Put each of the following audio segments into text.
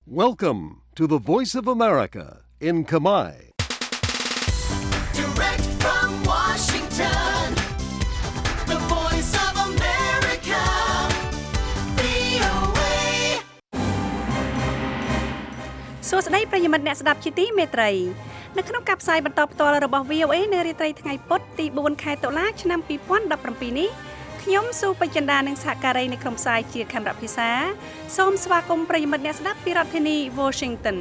Welcome to the Voice of America in Khmer. Direct from Washington, the Voice of America, VOA. សួស្តីប្រិយមិត្តអ្នកស្ដាប់ជាទីមេត្រីនៅក្នុងការផ្សាយបន្តផ្ទាល់របស់ VOA នៅរាត្រីថ្ងៃពុធទី4ខែតុលាឆ្នាំ2017នេះខ្ញុំស៊ូបចិន្តានិងសហការីនៃក្រុមផ្សាយជាខេមរៈភិសាសូមស្វាគមន៍ប្រិយមិត្តអ្នកស្ដាប់ពីរដ្ឋធានី Washington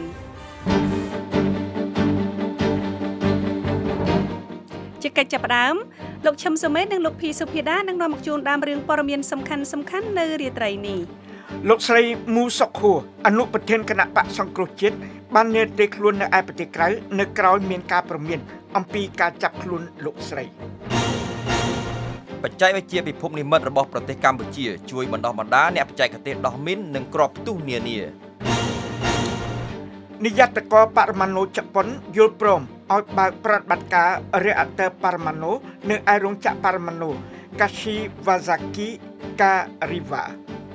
ជាកិច្ចចាប់ផ្ដើមលោកឈឹមសុមេតនិងលោកភីសុភាដានឹងនាំមកជូនដើមរឿងព័ត៌មានសំខាន់ៗនៅរាត្រីនេះលោកស្រីមូសុកហួរអនុប្រធានគណៈបកសង្គ្រោះជាតិបាននិយាយខ្លួននៅឯប្រទេសក្រៅនៅក្រៅមានការព្រមានអំពីការចាប់ខ្លួនលោកស្រីបច្ចេកវិទ្យាពិភពនិម្មិតរបស់ប្រទេសកម្ពុជាជួយបណ្ដុះបណ្ដាលអ្នកបច្ចេកទេសដោះមីននិងគ្រាប់ផ្ទុះនានានាយកករបរមាណូជប៉ុនយល់ព្រមឲ្យបើកប្រតិបត្តិការរាជអន្តរបរមាណូនៅឯរោងចក្របរមាណូ Kashiwazaki Kariwa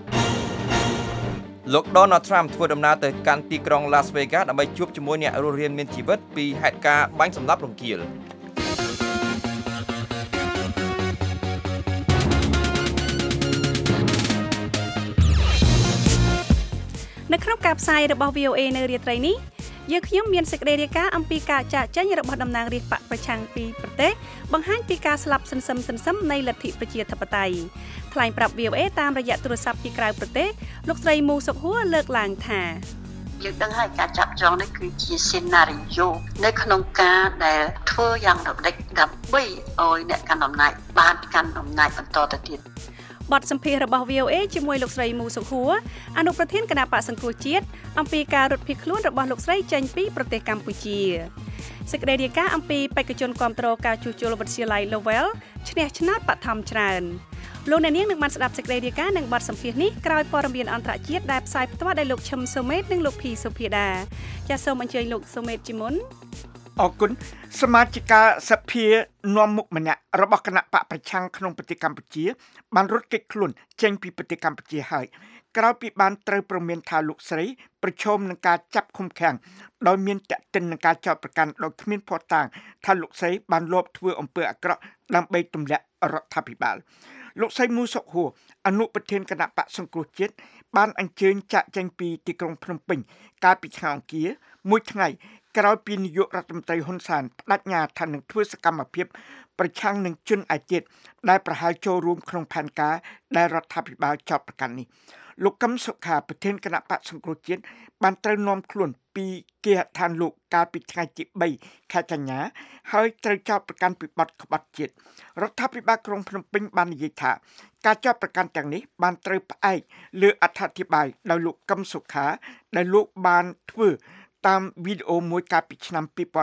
លោក Donald Trump ធ្វើដំណើរទៅកាន់ទីក្រុង Las Vegas ដើម្បីជួបជាមួយអ្នករស់រានមានជីវិតពីហេតុការណ៍បាញ់សម្លាប់រង្គាលនៅក្នុងការផ្សាយរបស់ VOA នៅរាត្រីនេះយើងខ្ញុំមានសេចក្តីរាយការណ៍អំពីការចាកចេញរបស់តំណាងរាស្ត្របកប្រឆាំងពីប្រទេសបង្ហាញពីការស្លាប់សន្សឹមនៃលទ្ធិប្រជាធិបតេយ្យថ្លែងប្រាប់ VOA តាមរយៈទូរស័ព្ទពីក្រៅប្រទេសលោកស្រីមូសុកហួរលើកឡើងថាយើងដឹងហើយការចាប់ចងនេះគឺជា scenario នៅក្នុងការដែលធ្វើយ៉ាងរំដេចដើម្បីឲ្យអ្នកកាន់អំណាចបានកាន់អំណាចបន្តទៅទៀតបទសម្ភាសន៍របស់ VOA ជាមួយលោកស្រីមូសុកហួរអនុប្រធានគណៈបក្សសង្គ្រោះជាតិអំពីការរត់ភៀសខ្លួនរបស់លោកស្រីចេញពីប្រទេសកម្ពុជាសេចក្តីរាយការណ៍អំពីបេក្ខជនគាំទ្រការជួសជុលវិទ្យាល័យ Lowell ឈ្នះឆ្នោតបឋមច្រើនលោកអ្នកនាងនឹងបានស្ដាប់សេចក្តីរាយការណ៍និងបទសម្ភាសន៍នេះក្រោយព័ត៌មានអន្តរជាតិដែលផ្សាយផ្ទាល់ដោយលោកឈឹមសុមេតនិងលោកភីសុភាដាចាសសូមអញ្ជើញលោកសុមេតជាមុនអរគុណសមាជិកសភានាំមុខម្នាក់របស់គណៈបកប្រឆាំងក្នុងប្រទេសកម្ពុជាបានរត់គេចខ្លួនចេញពីប្រទេសកម្ពុជាហើយក្រោយពីបានត្រូវព្រមានថាលោកស្រីប្រឈមនឹងការចាប់ឃុំឃាំងដោយមានតេតិននឹងការចោទប្រកាន់ដោយគ្មានភស្តុតាងថាលោកស្រីបានលបធ្វើអំពើអាក្រក់ដើម្បីទម្លាក់រដ្ឋាភិបាលលោកស្រីមូសុកហួរអនុប្រធានគណៈបកសង្គ្រោះជាតិបានអញ្ជើញចាក់ចេញពីទីក្រុងភ្នំពេញកាលពីថ្ងៃអង្គារមួយថ្ងៃក្រោយពីនាយករដ្ឋមន្ត្រីហ៊ុនសែនបដិញ្ញាថានឹងធ្វើសកម្មភាពប្រឆាំងនឹងជនឯទៀតដែលប្រហែលចូលរួមក្នុងផែនការដែលរដ្ឋាភិបាលចោទប្រកាន់នេះលោកកឹមសុខាប្រធានគណៈបកសង្គ្រោះជាតិបានត្រូវនាំខ្លួនពីគេហដ្ឋានលោកកាលពីថ្ងៃទី3ខែកញ្ញាហើយត្រូវចោទប្រកាន់ពីបទក្បត់ជាតិរដ្ឋាភិបាលក្រុងភ្នំពេញបាននិយាយថាការចោទប្រកាន់ទាំងនេះបានត្រូវផ្អែកលើអត្ថាធិប្បាយដោយលោកកឹមសុខាដែលលោកបានធ្វើតាមវីដេអូមួយកាលពីឆ្នាំ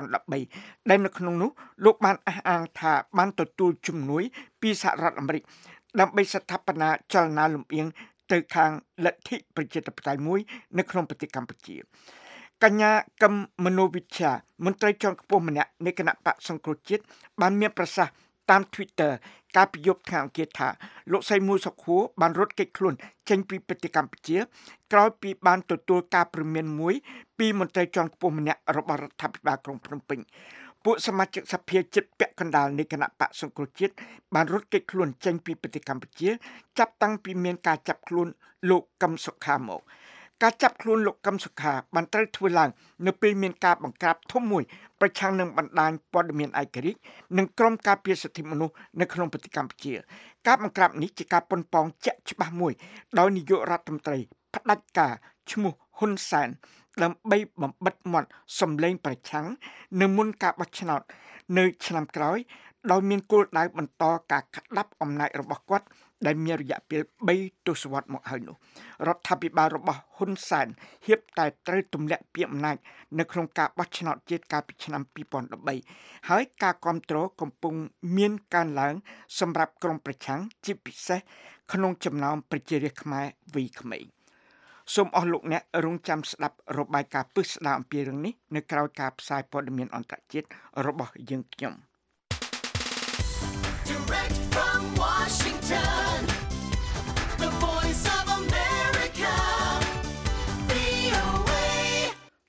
2013ដែលនៅក្នុងនោះលោកបានអះអាងថាបានទទួលជំនួយពីសហរដ្ឋអាមេរិកដើម្បីស្ថាបនាចលនាលំអៀងទៅខាងលទ្ធិប្រជាធិបតេយ្យមួយនៅក្នុងប្រទេសកម្ពុជាកញ្ញាកឹមមនោវិជ្ជាមន្ត្រីជាន់ខ្ពស់ម្នាក់នៃគណៈបកសង្គ្រោះជាតិបានមានប្រសាសន៍តាម Twitter កាលពីយប់ថ្ងៃអង្គារថាលោកស្រីមូសុកហួរបានរត់គេចខ្លួនចេញពីប្រទេសកម្ពុជាក្រោយពីបានទទួលការព្រមានមួយពីមន្ត្រីជាន់ខ្ពស់ម្នាក់របស់រដ្ឋាភិបាលក្រុងភ្នំពេញពួកសមាជិកសភាជិតពាក់កណ្ដាលនៃគណៈបកសង្គ្រោះជាតិបានរត់គេចខ្លួនចេញពីប្រទេសកម្ពុជាចាប់តាំងពីមានការចាប់ខ្លួនលោកកឹមសុខាមកការចាប់ខ្លួនលោកកឹមសុខាបានត្រូវធ្វើឡើងនៅពេលមានការបង្ក្រាបធំមួយប្រឆាំងនឹងបណ្ដាញព័ត៌មានឯករាជ្យនិងក្រុមការពារសិទ្ធិមនុស្សនៅក្នុងប្រទេសកម្ពុជាការបង្ក្រាបនេះជាការប៉ុនប៉ងជាក់ច្បាស់មួយដោយនាយករដ្ឋមន្ត្រីផ្ដាច់ការឈ្មោះហ៊ុនសែនដើម្បីបំបិទមាត់សម្លេងប្រឆាំងនៅមុនការបោះឆ្នោតនៅឆ្នាំក្រោយដោយមានគោលដៅបន្តការកាត់ដាប់អំណាចរបស់គាត់ដែលមានរយៈពេល3ទសវត្សរ៍មកហើយនោះរដ្ឋាភិបាលរបស់ហ៊ុនសែនហៀបតែត្រូវទម្លាក់ពីអំណាចនៅក្នុងការបោះឆ្នោតជាតិកាលពីឆ្នាំ2013ហើយការគ្រប់គ្រងកំពុងមានការឡើងសម្រាប់ក្រុមប្រឆាំងជាពិសេសក្នុងចំណោមប្រជារាស្ត្រខ្មែរវ័យក្មេងសូមអស់លោកអ្នករងចាំស្ដាប់របាយការណ៍ពិស្ដារអំពីរឿងនេះនៅក្រៅការផ្សាយព័ត៌មានអន្តរជាតិរបស់យើងខ្ញុំ Direct from Washington, the Voice of America, VOA.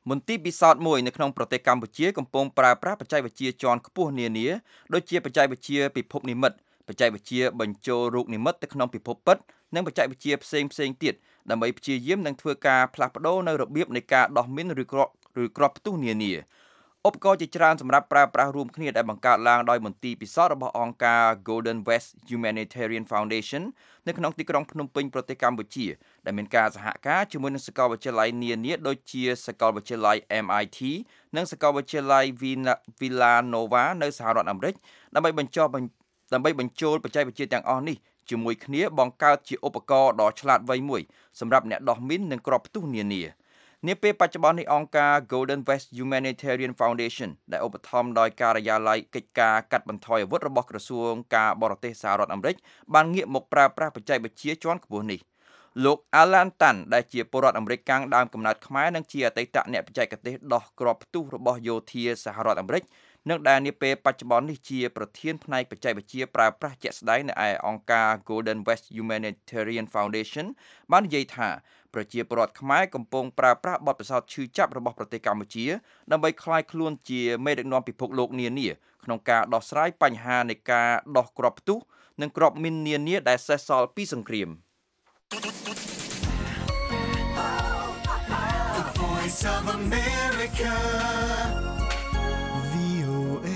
មន្ទីរពិសោធន៍មួយនៅក្នុងប្រទេសកម្ពុជាកំពុងប្រើប្រាស់បច្ចេកវិទ្យាជាន់ខ្ពស់នានាដូចជាបច្ចេកវិទ្យាពិភពនិម្មិតបច្ចេកវិទ្យាបញ្ចូលរូបនិម្មិតទៅក្នុងពិភពពិតនិងបច្ចេកវិទ្យាផ្សេងទៀតដើម្បីព្យាយាមនឹងធ្វើការផ្លាស់ប្ដូរនៅរបៀបនៃការដោះមីនឬគ្រាប់ផ្ទុះនានាឧបករណ៍ជាច្រើនសម្រាប់ប្រើប្រាស់រួមគ្នាដែលបង្កើតឡើងដោយមន្ទីរពិសោធន៍របស់អង្គការ Golden West Humanitarian Foundation នៅក្នុងទីក្រុងភ្នំពេញប្រទេសកម្ពុជាដែលមានការសហការជាមួយនឹងសាកលវិទ្យាល័យនានាដូចជាសាកលវិទ្យាល័យ MIT និងសាកលវិទ្យាល័យ Villanova នៅសហរដ្ឋអាមេរិកដើម្បីបញ្ចូលបច្ចេកវិទ្យាទាំងអស់នេះជាមួយគ្នាបង្កើតជាឧបករណ៍ដ៏ឆ្លាតវៃមួយសម្រាប់អ្នកដោះមីននិងគ្រាប់ផ្ទុះនានានាពេលបច្ចុប្បន្ននេះអង្គការ Golden West Humanitarian Foundation ដែលឧបត្ថម្ភដោយការិយាល័យកិច្ចការកាត់បន្ថយអាវុធរបស់ក្រសួងការបរទេសសហរដ្ឋអាមេរិកបានងាកមកប្រើប្រាស់បច្ចេកវិទ្យាជាន់ខ្ពស់នេះលោក Alan Tan ដែលជាពលរដ្ឋអាមេរិកកាំងដើមកំណើតខ្មែរនិងជាអតីតអ្នកបច្ចេកទេសដោះគ្រាប់ផ្ទុះរបស់យោធាសហរដ្ឋអាមេរិកនិងដែលនាពេលបច្ចុប្បន្ននេះជាប្រធានផ្នែកបច្ចេកវិទ្យាប្រើប្រាស់ជាក់ស្ដែងនៅឯអង្គការ Golden West Humanitarian Foundation បាននិយាយថាប្រជាពលរដ្ឋខ្មែរកំពុងប្រើប្រាស់បទពិសោធន៍ឈឺចាប់របស់ប្រទេសកម្ពុជាដើម្បីក្លាយខ្លួនជាមេដឹកនាំពិភពលោកនានាក្នុងការដោះស្រាយបញ្ហានៃការដោះគ្រាប់ផ្ទុះនិងគ្រាប់មីននានាដែលសេសសល់ពីសង្គ្រាម The Voice of America. VOA.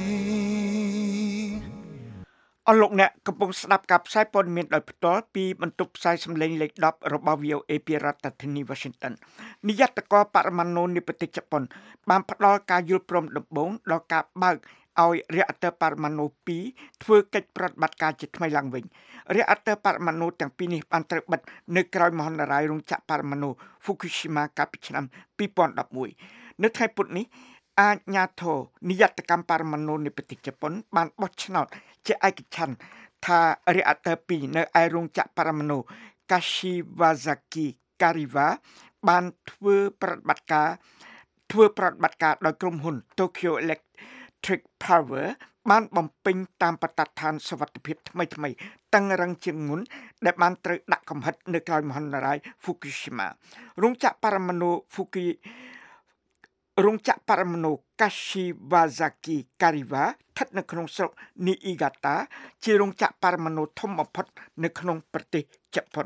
អស់លោកអ្នកកំពុងស្ដាប់ការផ្សាយព័ត៌មានដោយផ្ទាល់ពីបន្ទប់ផ្សាយសម្លេងលេខ10របស់ VOA ពីរដ្ឋធានី Washington នាយកដ្ឋានបរមាណុនៃប្រទេសជប៉ុនបានផ្ដល់ការយល់ព្រមដំបូងដល់ការបើកឲ្យреактើរបរមាណុ2ធ្វើកិច្ចប្រតិបត្តិការជាថ្មីឡើងវិញреактើរបរមាណុទាំងពីរនេះបានត្រូវបិទនៅក្រោយមហន្តរាយរោងចក្របរមាណុ Fukushima កាលពីឆ្នាំ2011នៅថ្ងៃពុធនេះអាជ្ញាធរនិយត្តកម្មបរមាណុនៃប្រទេសជប៉ុនបានបោះឆ្នោតជាឯកច្ឆន្ទថាреактើ2នៅឯរោងចក្របរមាណុ Kashiwazaki Kariwa បានធ្វើប្រតិបត្តិការដោយក្រុមហ៊ុន Tokyo Electric Power បានបំពេញតាមបទដ្ឋានសុវត្ថិភាពថ្មីតឹងរឹងជាងមុនដែលបានត្រូវដាក់កំហិតនៅក្រោយមហន្តរាយ Fukushima រោងចក្របរមាណុ Kashiwazaki Kariwa ស្ថិតនៅក្នុងស្រុក Niigata ជារោងចក្របរមាណុធំបំផុតនៅក្នុងប្រទេសជប៉ុន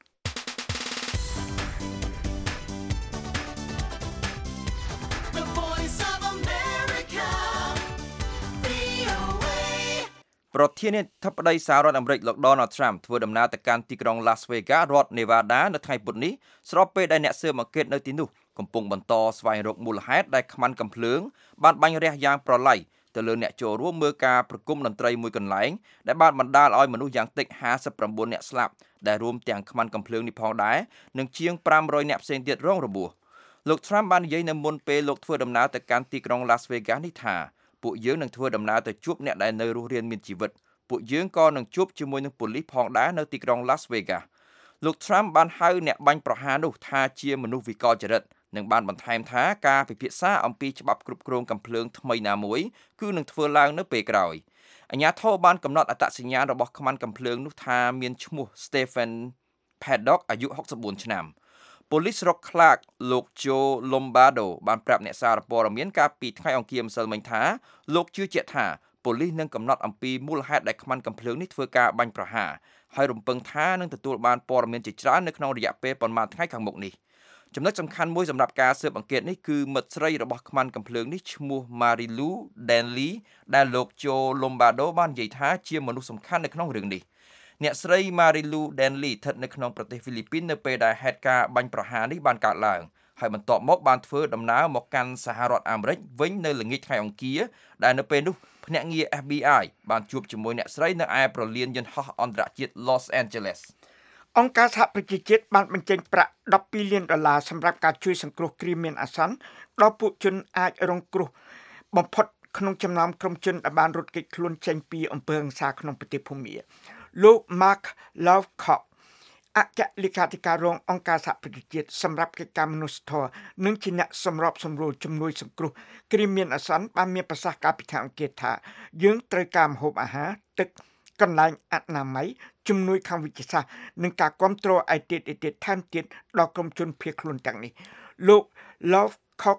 ប្រធានាធិបតីសហរដ្ឋអាមេរិកលោក Donald Trump ធ្វើដំណើរទៅកាន់ទីក្រុង Las Vegas រដ្ឋ Nevada នៅថ្ងៃពុធនេះស្របពេលដែលអ្នកស៊ើបអង្កេតនៅទីនោះកំពុងបន្តស្វែងរកមូលហេតុដែលខ្មាន់កាំភ្លើងបានបាញ់រះយ៉ាងប្រឡាយទៅលើអ្នកចូលរួមមើលការប្រគំតន្ត្រីមួយកន្លែងដែលបានបណ្ដាលឲ្យមនុស្សយ៉ាងតិច59អ្នកស្លាប់ដែលរួមទាំងខ្មាន់កាំភ្លើងនេះផងដែរនិងជាង500អ្នកផ្សេងទៀតរងរបួសលោក Trump បាននិយាយនៅមុនពេលលោកធ្វើដំណើរទៅកាន់ទីក្រុង Las Vegas នេះថាពួកយើងនឹងធ្វើដំណើរទៅជួបអ្នកដែលនៅរស់រានមានជីវិតពួកយើងក៏នឹងជួបជាមួយនឹងប៉ូលីសផងដែរនៅទីក្រុង Las Vegas លោក Trump បានហៅអ្នកបាញ់ប្រហារនោះថាជាមនុស្សវិកលចរិតនិងបានបន្ថែមថាការពិភាក្សាអំពីច្បាប់គ្រប់គ្រងកាំភ្លើងថ្មីណាមួយគឺនឹងធ្វើឡើងនៅពេលក្រោយអាជ្ញាធរបានកំណត់អត្តសញ្ញាណរបស់ខ្មាន់កាំភ្លើងនោះថាមានឈ្មោះ Stephen Paddock អាយុ64ឆ្នាំប៉ូលីសស្រុក Clark លោក Joe Lombardo បានប្រាប់អ្នកសារព័ត៌មានកាលពីថ្ងៃអង្គារម្សិលមិញថាលោកជឿជាក់ថាប៉ូលីសនឹងកំណត់អំពីមូលហេតុដែលខ្មាន់កាំភ្លើងនេះធ្វើការបាញ់ប្រហារហើយរំពឹងថានឹងទទួលបានព័ត៌មានជាច្រើននៅក្នុងរយៈពេលប៉ុន្មានថ្ងៃខាងមុខនេះចំណុចសំខាន់មួយសម្រាប់ការស៊ើបអង្កេតនេះគឺមិត្តស្រីរបស់ខ្មាន់កាំភ្លើងនេះឈ្មោះ Marilu Denley ដែលលោក Joe Lombardo បាននិយាយថាជាមនុស្សសំខាន់នៅក្នុងរឿងនេះអ្នកស្រី Marilu Denley ស្ថិតនៅក្នុងប្រទេសហ្វីលីពីននៅពេលដែលហេតុការណ៍បាញ់ប្រហារនេះបានកើតឡើងហើយបន្ទាប់មកបានធ្វើដំណើរមកកាន់សហរដ្ឋអាមេរិកវិញនៅល្ងាចថ្ងៃអង្គារដែលនៅពេលនោះភ្នាក់ងារ FBI បានជួបជាមួយអ្នកស្រីនៅឯប្រលានយន្តហោះអន្តរជាតិ Los Angeles អង្គការសហប្រជាជាតិបានបញ្ចេញប្រាក់$12 លានសម្រាប់ការជួយសង្គ្រោះគ្រាមានអាសន្នដល់ពួកជនអាចរងគ្រោះបំផុតក្នុងចំណោមក្រុមជនដែលបានរត់គេចខ្លួនចេញពីអំពើហិង្សាក្នុងប្រទេសភូមាលោក Mark Lowcock អគ្គលេខាធិការរងអង្គការសហប្រជាជាតិសម្រាប់កិច្ចការមនុស្សធម៌និងជាអ្នកសម្របសម្រួលជំនួយសង្គ្រោះគ្រាមានអាសន្នបានមានប្រសាសន៍កាលពីថ្ងៃអង្គារថាយើងត្រូវការម្ហូបអាហារទឹកកន្លែងអនាម័យជំនួយខាងវិទ្យាសាស្ត្រនិងការគ្រប់គ្រងឯទៀតថែមទៀតដល់ក្រុមជនភៀសខ្លួនទាំងនេះលោក Lowcock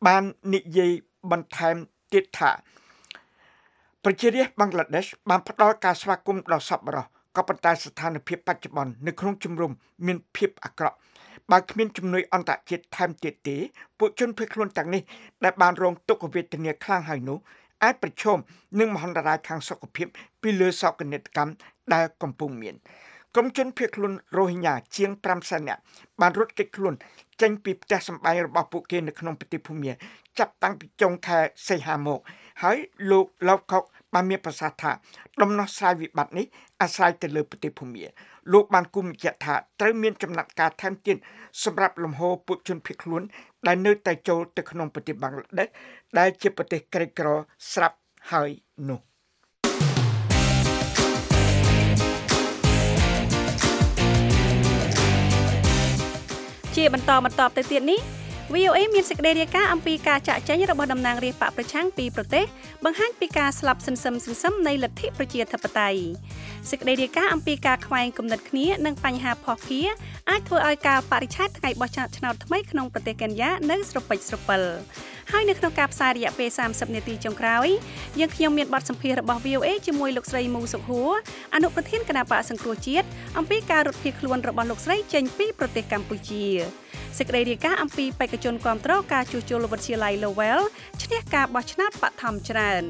បាននិយាយបន្ថែមទៀតថាប្រជារាស្ត្របង់ក្លាដេសបានផ្ដល់ការស្វាគមន៍ដល់សប្បុរសក៏ប៉ុន្តែស្ថានភាពបច្ចុប្បន្ននៅក្នុងជំរំមានភាពអាក្រក់បើគ្មានជំនួយអន្តរជាតិថែមទៀតទេពួកជនភៀសខ្លួនទាំងនេះដែលបានរងទុក្ខវេទនាខ្លាំងហើយនោះអាចប្រឈមនឹងមហន្តរាយខាងសុខភាពពីលើសោកនាដកម្មដែលកំពុងមានក្រុមជនភៀសខ្លួនរ៉ូហិញ៉ាជាង500,000នាក់បានរត់គេចខ្លួនចេញពីផ្ទះសម្បែងរបស់ពួកគេនៅក្នុងប្រទេសភូមាចាប់តាំងពីចុងខែសីហាមកហើយលោកឡូកុកបានមានប្រសាសន៍ថាដំណោះស្រាយវិបត្តិនេះអាស្រ័យទៅលើប្រទេសភូមាលោកបានគូបញ្ជាក់ថាត្រូវមានចំណាត់ការថែមទៀតសម្រាប់លំហូរពួកជនភៀសខ្លួនដែលនៅតែចូលទៅក្នុងប្រទេសបង់ក្លាដេសដែលជាប្រទេសក្រីក្រស្រាប់ហើយនោះជាបន្តទៅទៀតនេះ VOA មានសេចក្តីរាយការណ៍អំពីការចាក់ចែងរបស់តំណាងរាស្ត្របកប្រឆាំងពីប្រទេសបង្ហាញពីការស្លាប់សន្សឹមនៃលទ្ធិប្រជាធិបតេយ្យសេចក្តីរាយការណ៍អំពីការខ្វែងគំនិតគ្នានិងបញ្ហាភស្តុភារអាចធ្វើឲ្យការបរិច្ឆេទថ្ងៃបោះឆ្នោតថ្មីក្នុងប្រទេសកេនយ៉ានៅស្រពេចស្រពិលហើយនៅក្នុងការផ្សាយរយៈពេល30នាទីចុងក្រោយយើងខ្ញុំមានបទសម្ភាសន៍របស់ VOA ជាមួយលោកស្រីមូសុខួរអនុប្រធានគណៈបកសង្គ្រោះជាតិអំពីការរត់ភៀសខ្លួនរបស់លោកស្រីចេញពីប្រទេសកម្ពុជាសេចក្តីរាយការណ៍អំពីបេក្ខជនគាំទ្រការជួសជុលវិទ្យាល័យ Lowell ឈ្នះការបោះឆ្នោតបឋមច្រើន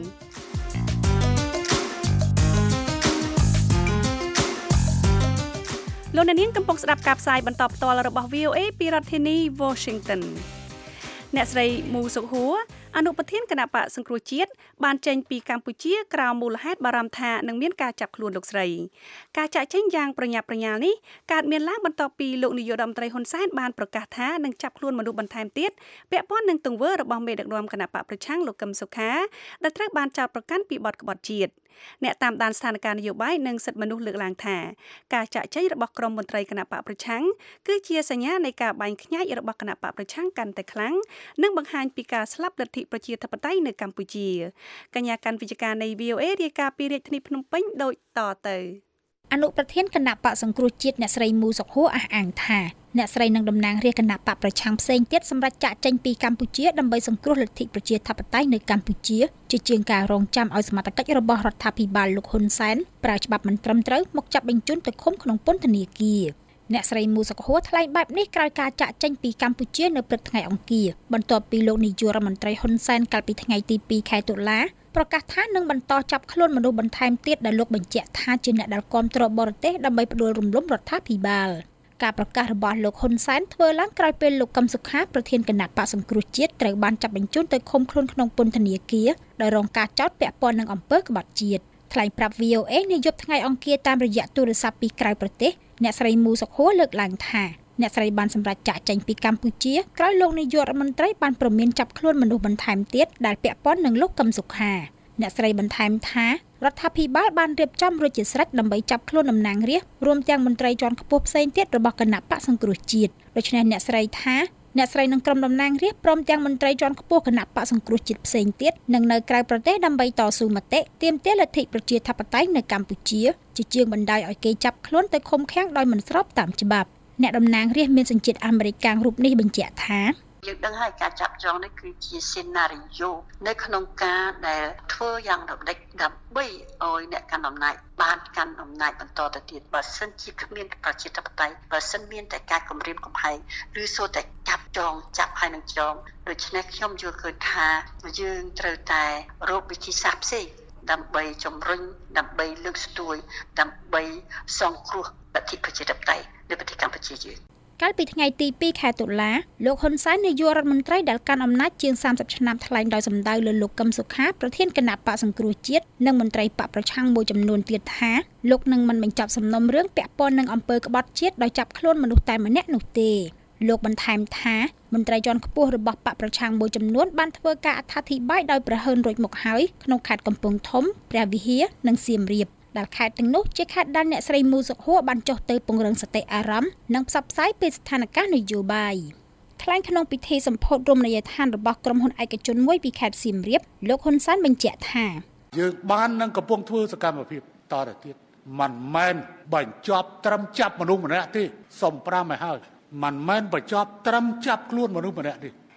លោកអ្នកនាងកំពុងស្ដាប់ការផ្សាយបន្តផ្ទាល់របស់ VOA ពីរដ្ឋធានី Washington អ្នកស្រីមូសុខួរអនុប្រធានគណៈបកសង្គ្រោះជាតិបានចេញពីកម្ពុជាក្រោមមូលហេតុបារម្ភថានឹងមានការចាប់ខ្លួនលោកស្រីការចាក់ចេញយ៉ាងប្រញាប់ប្រញាល់នេះកើតមានឡើងបន្ទាប់ពីលោកនាយករដ្ឋមន្ត្រីហ៊ុនសែនបានប្រកាសថានឹងចាប់ខ្លួនមនុស្សបន្ថែមទៀតពាក់ព័ន្ធនឹងទង្វើរបស់មេដឹកនាំគណៈបកប្រឆាំងលោកកឹមសុខាដែលត្រូវបានចោទប្រកាន់ពីបទក្បត់ជាតិអ្នកតាមដានស្ថានភាពនយោបាយនិងសិទ្ធិមនុស្សលើកឡើងថាការចាក់ចែងរបស់ក្រុមមន្ត្រីគណៈបកប្រឆាំងគឺជាសញ្ញានៃការបែងខ្ញែករបស់គណៈបកប្រឆាំងកាន់តែខ្លាំងនិងបង្ហាញពីការស្លាប់លទ្ធិប្រជាធិបតេយ្យនៅកម្ពុជាកញ្ញាកាន់វិទ្យការនៃ VOA រាយការណ៍ពីរាជធានីភ្នំពេញដូចតទៅអនុប្រធានគណៈបកសង្គ្រោះជាតិអ្នកស្រីមូសុខួរអះអាងថាអ្នកស្រីនឹងតំណាងរាស្ត្រគណៈបកប្រឆាំងផ្សេងទៀតសម្រាប់ចាក់ចេញពីកម្ពុជាដើម្បីសង្គ្រោះលទ្ធិប្រជាធិបតេយ្យនៅកម្ពុជាជាជាងការរងចាំឲ្យសមត្ថកិច្ចរបស់រដ្ឋាភិបាលលោកហ៊ុនសែនប្រើច្បាប់មិនត្រឹមត្រូវមកចាប់បញ្ជូនទៅឃុំក្នុងពន្ធនាគារអ្នកស្រីមូសុខួរថ្លែងបែបនេះក្រោយការចាក់ចេញពីកម្ពុជានៅព្រឹកថ្ងៃអង្គារបន្ទាប់ពីលោកនាយករដ្ឋមន្ត្រីហ៊ុនសែនកាលពីថ្ងៃទី2ខែតុលាប្រកាសថានឹងបន្តចាប់ខ្លួនមនុស្សបន្ថែមទៀតដែលលោកបញ្ជាក់ថាជាអ្នកដែលគាំទ្របរទេសដើម្បីផ្ដួលរំលំរដ្ឋាភិបាលការប្រកាសរបស់លោកហ៊ុនសែនធ្វើឡើងក្រោយពេលលោកកឹមសុខាប្រធានគណៈបកសង្គ្រោះជាតិត្រូវបានចាប់បញ្ជូនទៅឃុំខ្លួនក្នុងពន្ធនាគារដោយរងការចោទពាក់ព័ន្ធនឹងអំពើក្បត់ជាតិថ្លែងប្រាប់ VOA នាយប់ថ្ងៃអង្គារតាមរយៈទូរស័ព្ទពីក្រៅប្រទេសអ្នកស្រីមូសុខួរលើកឡើងថាអ្នកស្រីបានសម្រេចចាក់ចេញពីកម្ពុជាក្រោយលោកនាយករដ្ឋមន្ត្រីបានព្រមានចាប់ខ្លួនមនុស្សបន្ថែមទៀតដែលពាក់ព័ន្ធនឹងលោកកឹមសុខាអ្នកស្រីបន្ថែមថារដ្ឋាភិបាលបានរៀបចំរួចជាស្រេចដើម្បីចាប់ខ្លួនតំណាងរាស្ត្ររួមទាំងមន្ត្រីជាន់ខ្ពស់ផ្សេងទៀតរបស់គណៈបកសង្គ្រោះជាតិដូច្នេះអ្នកស្រីថាអ្នកស្រីនឹងក្រុមតំណាងរាស្ត្រព្រមទាំងមន្ត្រីជាន់ខ្ពស់គណៈបកសង្គ្រោះជាតិផ្សេងទៀតនឹងនៅក្រៅប្រទេសដើម្បីតស៊ូមតិទាមទារលទ្ធិប្រជាធិបតេយ្យនៅកម្ពុជាជាជាងបណ្ដាលឲ្យគេចាប់ខ្លួនទៅឃុំឃាំងដោយមិនស្របតាមច្បាប់អ្នកតំណាងរាស្ត្រមានសញ្ជាតិអាមេរិករូបនេះបញ្ជាក់ថាយើងដឹងហើយការចាប់ចងនេះគឺជាសេណារីយ៉ូនៅក្នុងការដែលធ្វើយ៉ាងរដិចដើម្បីឲ្យអ្នកកាន់អំណាចបានកាន់អំណាចបន្តទៅទៀតបើសិនជាគ្មានប្រជាធិបតេយ្យបើសិនមានតែការគំរាមកំហែងឬសូតែចាប់ចងចាប់ហើយនឹងចងដូច្នេះខ្ញុំយល់ឃើញថាយើងត្រូវតែរកវិធីសាស្ត្រផ្សេងដើម្បីជំរុញដើម្បីលើកស្ទួយដើម្បីសង្គ្រោះលទ្ធិប្រជាធិបតេយ្យនៅប្រទេសកម្ពុជាយើងកាលពីថ្ងៃទី2ខែតុលាលោកហ៊ុនសែននាយករដ្ឋមន្ត្រីដែលកាន់អំណាចជាង30ឆ្នាំថ្លែងដោយសម្ដៅលើលោកកឹមសុខាប្រធានគណៈបកសង្គ្រោះជាតិនិងមន្ត្រីបកប្រឆាំងមួយចំនួនទៀតថាលោកនឹងមិនបញ្ចប់សំណុំរឿងពាក់ព័ន្ធនឹងអំពើក្បត់ជាតិដោយចាប់ខ្លួនមនុស្សតែម្នាក់នោះទេលោកបន្ថែមថាមន្ត្រីជាន់ខ្ពស់របស់បកប្រឆាំងមួយចំនួនបានធ្វើការអត្ថាធិប្បាយដោយប្រហើនរួចមកហើយក្នុងខេត្តកំពង់ធំព្រះវិហារនិងសៀមរាបដែលខេត្តទាំងនោះជាខេត្តដែលអ្នកស្រីមូសុខួរបានចុះទៅពង្រឹងសតិអារម្មណ៍និងផ្សព្វផ្សាយពីស្ថានភាពនយោបាយថ្លែងក្នុងពិធីសម្ពោធរមណីយដ្ឋានរបស់ក្រុមហ៊ុនឯកជនមួយពីខេត្តសៀមរាបលោកហ៊ុនសែនបញ្ជាក់ថាយើងបាននឹងកំពុងធ្វើសកម្មភាពតទៅទៀតមិនមែនបញ្ចប់ត្រឹមចាប់មនុស្សម្នាក់ទេសុំ5ឲ្យហើយមិនមែនបញ្ចប់ត្រឹមចាប់ខ្លួនមនុស្សម្នាក់ទេ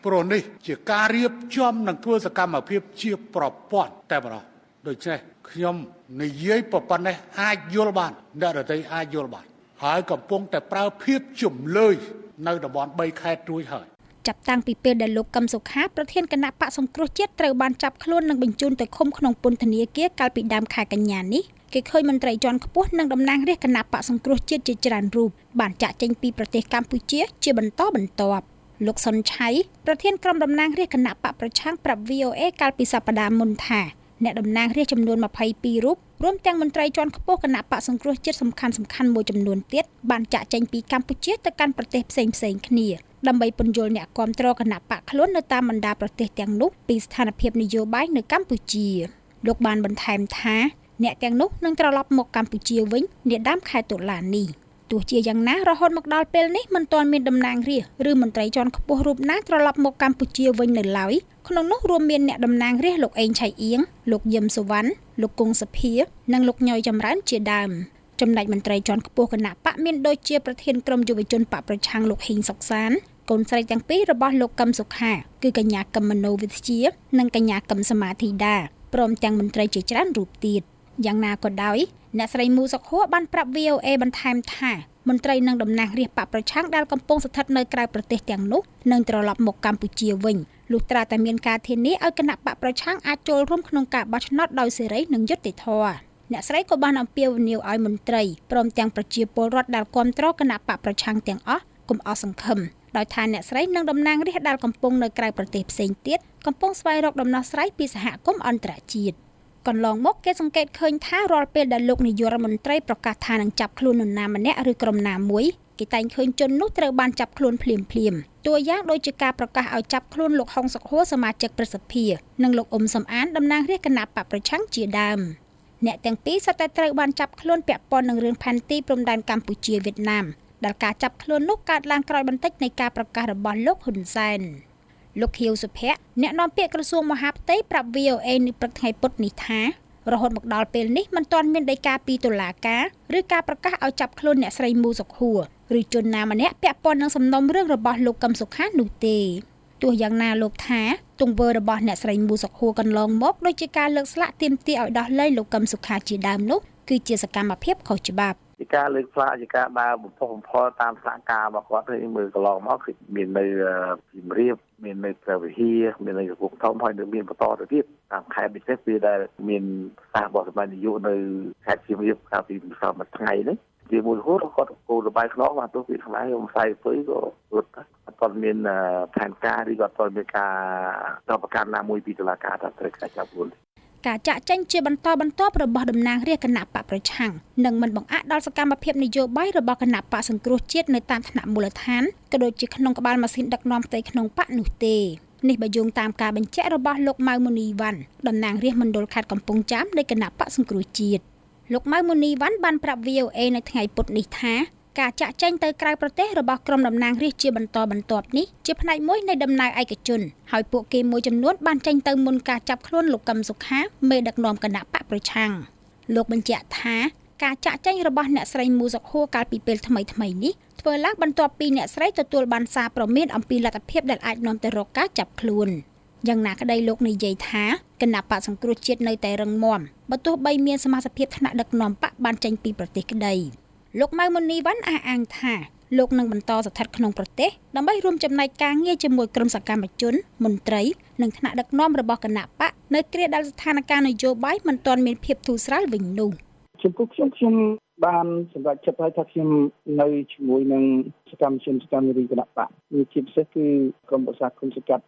ព្រោះនេះជាការរៀបចំនិងធ្វើសកម្មភាពជាប្រព័ន្ធតែម្ដងដូច្នេះខ្ញុំនិយាយប៉ុណ្ណេះអាចយល់បានអ្នកដទៃអាចយល់បានហើយកំពុងតែប្រើភាពជំលើយនៅតំបន់3ខេត្តរួចហើយចាប់តាំងពីពេលដែលលោកកឹមសុខាប្រធានគណៈបកសង្គ្រោះជាតិត្រូវបានចាប់ខ្លួននិងបញ្ជូនទៅឃុំក្នុងពន្ធនាគារកាលពីដើមខែកញ្ញានេះគេឃើញមន្ត្រីជាន់ខ្ពស់និងតំណាងរាស្ត្រគណៈបកសង្គ្រោះជាតិជាច្រើនរូបបានចាក់ចេញពីប្រទេសកម្ពុជាជាបន្តបន្ទាប់លោកសុនឆៃប្រធានក្រុមតំណាងរាស្ត្រគណៈបកប្រឆាំងប្រាប់ VOA កាលពីសប្តាហ៍មុនថាអ្នកតំណាងរាស្ត្រចំនួន22រូបរួមទាំងមន្ត្រីជាន់ខ្ពស់គណៈបកសង្គ្រោះជាតិសំខាន់ៗមួយចំនួនទៀតបានចាក់ចេញពីកម្ពុជាទៅកាន់ប្រទេសផ្សេងៗគ្នាដើម្បីពន្យល់អ្នកគាំទ្រគណៈបកខ្លួននៅតាមបណ្ដាប្រទេសទាំងនោះពីស្ថានភាពនយោបាយនៅកម្ពុជាលោកបានបន្ថែមថាអ្នកទាំងនោះនឹងត្រឡប់មកកម្ពុជាវិញនាដើមខែតុលានេះទោះជាយ៉ាងណារហូតមកដល់ពេលនេះមិនទាន់មានតំណាងរាស្ត្រឬមន្ត្រីជាន់ខ្ពស់រូបណាត្រឡប់មកកម្ពុជាវិញនៅឡើយក្នុងនោះរួមមានអ្នកតំណាងរាស្ត្រលោកអេងឆៃអៀងលោកយឹមសុវណ្ណលោកគង់សុភានិងលោកញយចម្រើនជាដើមចំណែកមន្ត្រីជាន់ខ្ពស់គណៈបកមានដូចជាប្រធានក្រុមយុវជនបកប្រឆាំងលោកហ៊ីងសុកសានកូនស្រីទាំងពីររបស់លោកកឹមសុខាគឺកញ្ញាកឹមមនោវិជ្ជានិងកញ្ញាកឹមសមាធិដាព្រមទាំងមន្ត្រីជាច្រើនរូបទៀតយ៉ាងណាក៏ដោយអ្នកស្រីមូសុខហួរបានប្រាប់ VOA បន្ថែមថាមន្ត្រីនិងតំណាងរាស្ត្របកប្រឆាំងដែលកំពុងស្ថិតនៅក្រៅប្រទេសទាំងនោះនឹងត្រឡប់មកកម្ពុជាវិញលុះត្រាតែមានការធានាឲ្យគណៈបកប្រឆាំងអាចចូលរួមក្នុងការបោះឆ្នោតដោយសេរីនិងយុត្តិធម៌អ្នកស្រីក៏បានអំពាវនាវឲ្យមន្ត្រីព្រមទាំងប្រជាពលរដ្ឋដែលគាំទ្រគណៈបកប្រឆាំងទាំងអស់កុំអស់សង្ឃឹមដោយថាអ្នកស្រីនិងតំណាងរាស្ត្រដែលកំពុងនៅក្រៅប្រទេសផ្សេងទៀតកំពុងស្វែងរកដំណោះស្រាយពីសហគមន៍អន្តរជាតិកន្លងមកគេសង្កេតឃើញថារាល់ពេលដែលលោកនាយករដ្ឋមន្ត្រីប្រកាសថានឹងចាប់ខ្លួននរណាម្នាក់ឬក្រុមណាមួយគេតែងឃើញជននោះត្រូវបានចាប់ខ្លួនភ្លាមៗតួយ៉ាងដូចជាការប្រកាសឲ្យចាប់ខ្លួនលោកហុងសុខហួរសមាជិកព្រឹទ្ធសភានិងលោកអ៊ុំសំអានតំណាងរាស្ត្រគណៈបកប្រឆាំងជាដើមអ្នកទាំងពីរសុទ្ធតែត្រូវបានចាប់ខ្លួនពាក់ព័ន្ធនឹងរឿងផែនទីព្រំដែនកម្ពុជាវៀតណាមដែលការចាប់ខ្លួននោះកើតឡើងក្រោយបន្តិចនៃការប្រកាសរបស់លោកហ៊ុនសែនលោកខៀវសុភ័ក្រអ្នកនាំពាក្យក្រសួងមហាផ្ទៃប្រាប់ VOA នៅព្រឹកថ្ងៃពុធនេះថារហូតមកដល់ពេលនេះមិនទាន់មានដីកាពីតុលាការឬការប្រកាសឲ្យចាប់ខ្លួនអ្នកស្រីមូសុខហួរឬជនណាម្នាក់ពាក់ព័ន្ធនឹងសំណុំរឿងរបស់លោកកឹមសុខានោះទេទោះយ៉ាងណាលោកថាទង្វើរបស់អ្នកស្រីមូសុខហួរកន្លងមកដូចជាការលើកស្លាកទាមទារឲ្យដោះលែងលោកកឹមសុខាជាដើមនោះគឺជាសកម្មភាពខុសច្បាប់ជាការលើកស្លាកជាការដើរបំផុសបំផុលតាមស្លាកការរបស់គាត់នេះមើលកន្លងមកគឺមាននៅពីមរៀបមាននៅព្រះវិហារមាននៅកំពង់ធំហើយនៅមានបន្តទៅទៀតតាមខេត្តពិសេសពេលដែលមានសាសរបស់សម្បត្តិនយោបាយនៅខេត្តសៀមរាបកាលពីម្សិលមួយថ្ងៃនេះជាមួយហូតគាត់គោលរបាយខ្នងបានទោះពីខ្មែរខ្ញុំផ្សាយទៅក៏រត់គាត់មានផែនការឬក៏គាត់មានការចាប់ប្រកាន់ណាមួយពីតុលាការថាត្រូវការចាប់ខ្លួនការចាក់ចែងជាបន្តបន្ទាប់របស់តំណាងរាស្ត្រគណៈបកប្រឆាំងនឹងមិនបង្អាក់ដល់សកម្មភាពនយោបាយរបស់គណៈបកសង្គ្រោះជាតិនៅតាមថ្នាក់មូលដ្ឋានក៏ដូចជាក្នុងក្បាលម៉ាស៊ីនដឹកនាំផ្ទៃក្នុងបកនោះទេនេះបើយោងតាមការបញ្ជាក់របស់លោកម៉ៅមុនីវ៉ាន់តំណាងរាស្ត្រមណ្ឌលខេត្តកំពង់ចាមនៃគណៈបកសង្គ្រោះជាតិលោកម៉ៅមុនីវ៉ាន់បានប្រាប់ VOA នៅថ្ងៃពុធនេះថាការចាក់ចែងទៅក្រៅប្រទេសរបស់ក្រុមតំណាងរាស្ត្រជាបន្តបន្ទាប់នេះជាផ្នែកមួយនៃដំណើរឯកជនហើយពួកគេមួយចំនួនបានចេញទៅមុនការចាប់ខ្លួនលោកកឹមសុខាមេដឹកនាំគណៈបកប្រឆាំងលោកបញ្ជាក់ថាការចាក់ចែងរបស់អ្នកស្រីមូសុខហួរកាលពីពេលថ្មីនេះធ្វើឡើងបន្ទាប់ពីអ្នកស្រីទទួលបានសារព្រមានអំពីលទ្ធភាពដែលអាចនាំទៅរកការចាប់ខ្លួនយ៉ាងណាក្តីលោកនិយាយថាគណៈបកសង្គ្រោះជាតិនៅតែរឹងមាំបើទោះបីមានសមាជិកថ្នាក់ដឹកនាំបកបានចេញពីប្រទេសក្តីលោកម៉ៅមុនីវ៉ាន់អះអាងថាលោកនឹងបន្តស្ថិតក្នុងប្រទេសដើម្បីរួមចំណែកការងារជាមួយក្រុមសកម្មជនមន្ត្រីនិងថ្នាក់ដឹកនាំរបស់គណៈបកនៅគ្រាដែលស្ថានភាពនយោបាយមិនទាន់មានភាពធូរស្រាលវិញនោះចំពោះខ្ញុំបានសម្រាប់ចិត្តឲ្យថាខ្ញុំនៅជាមួយនឹងសកម្មជនសកម្មរីគណៈបកជាពិសេសគឺក្រុមប្រឹក្សាគុំសង្កាត់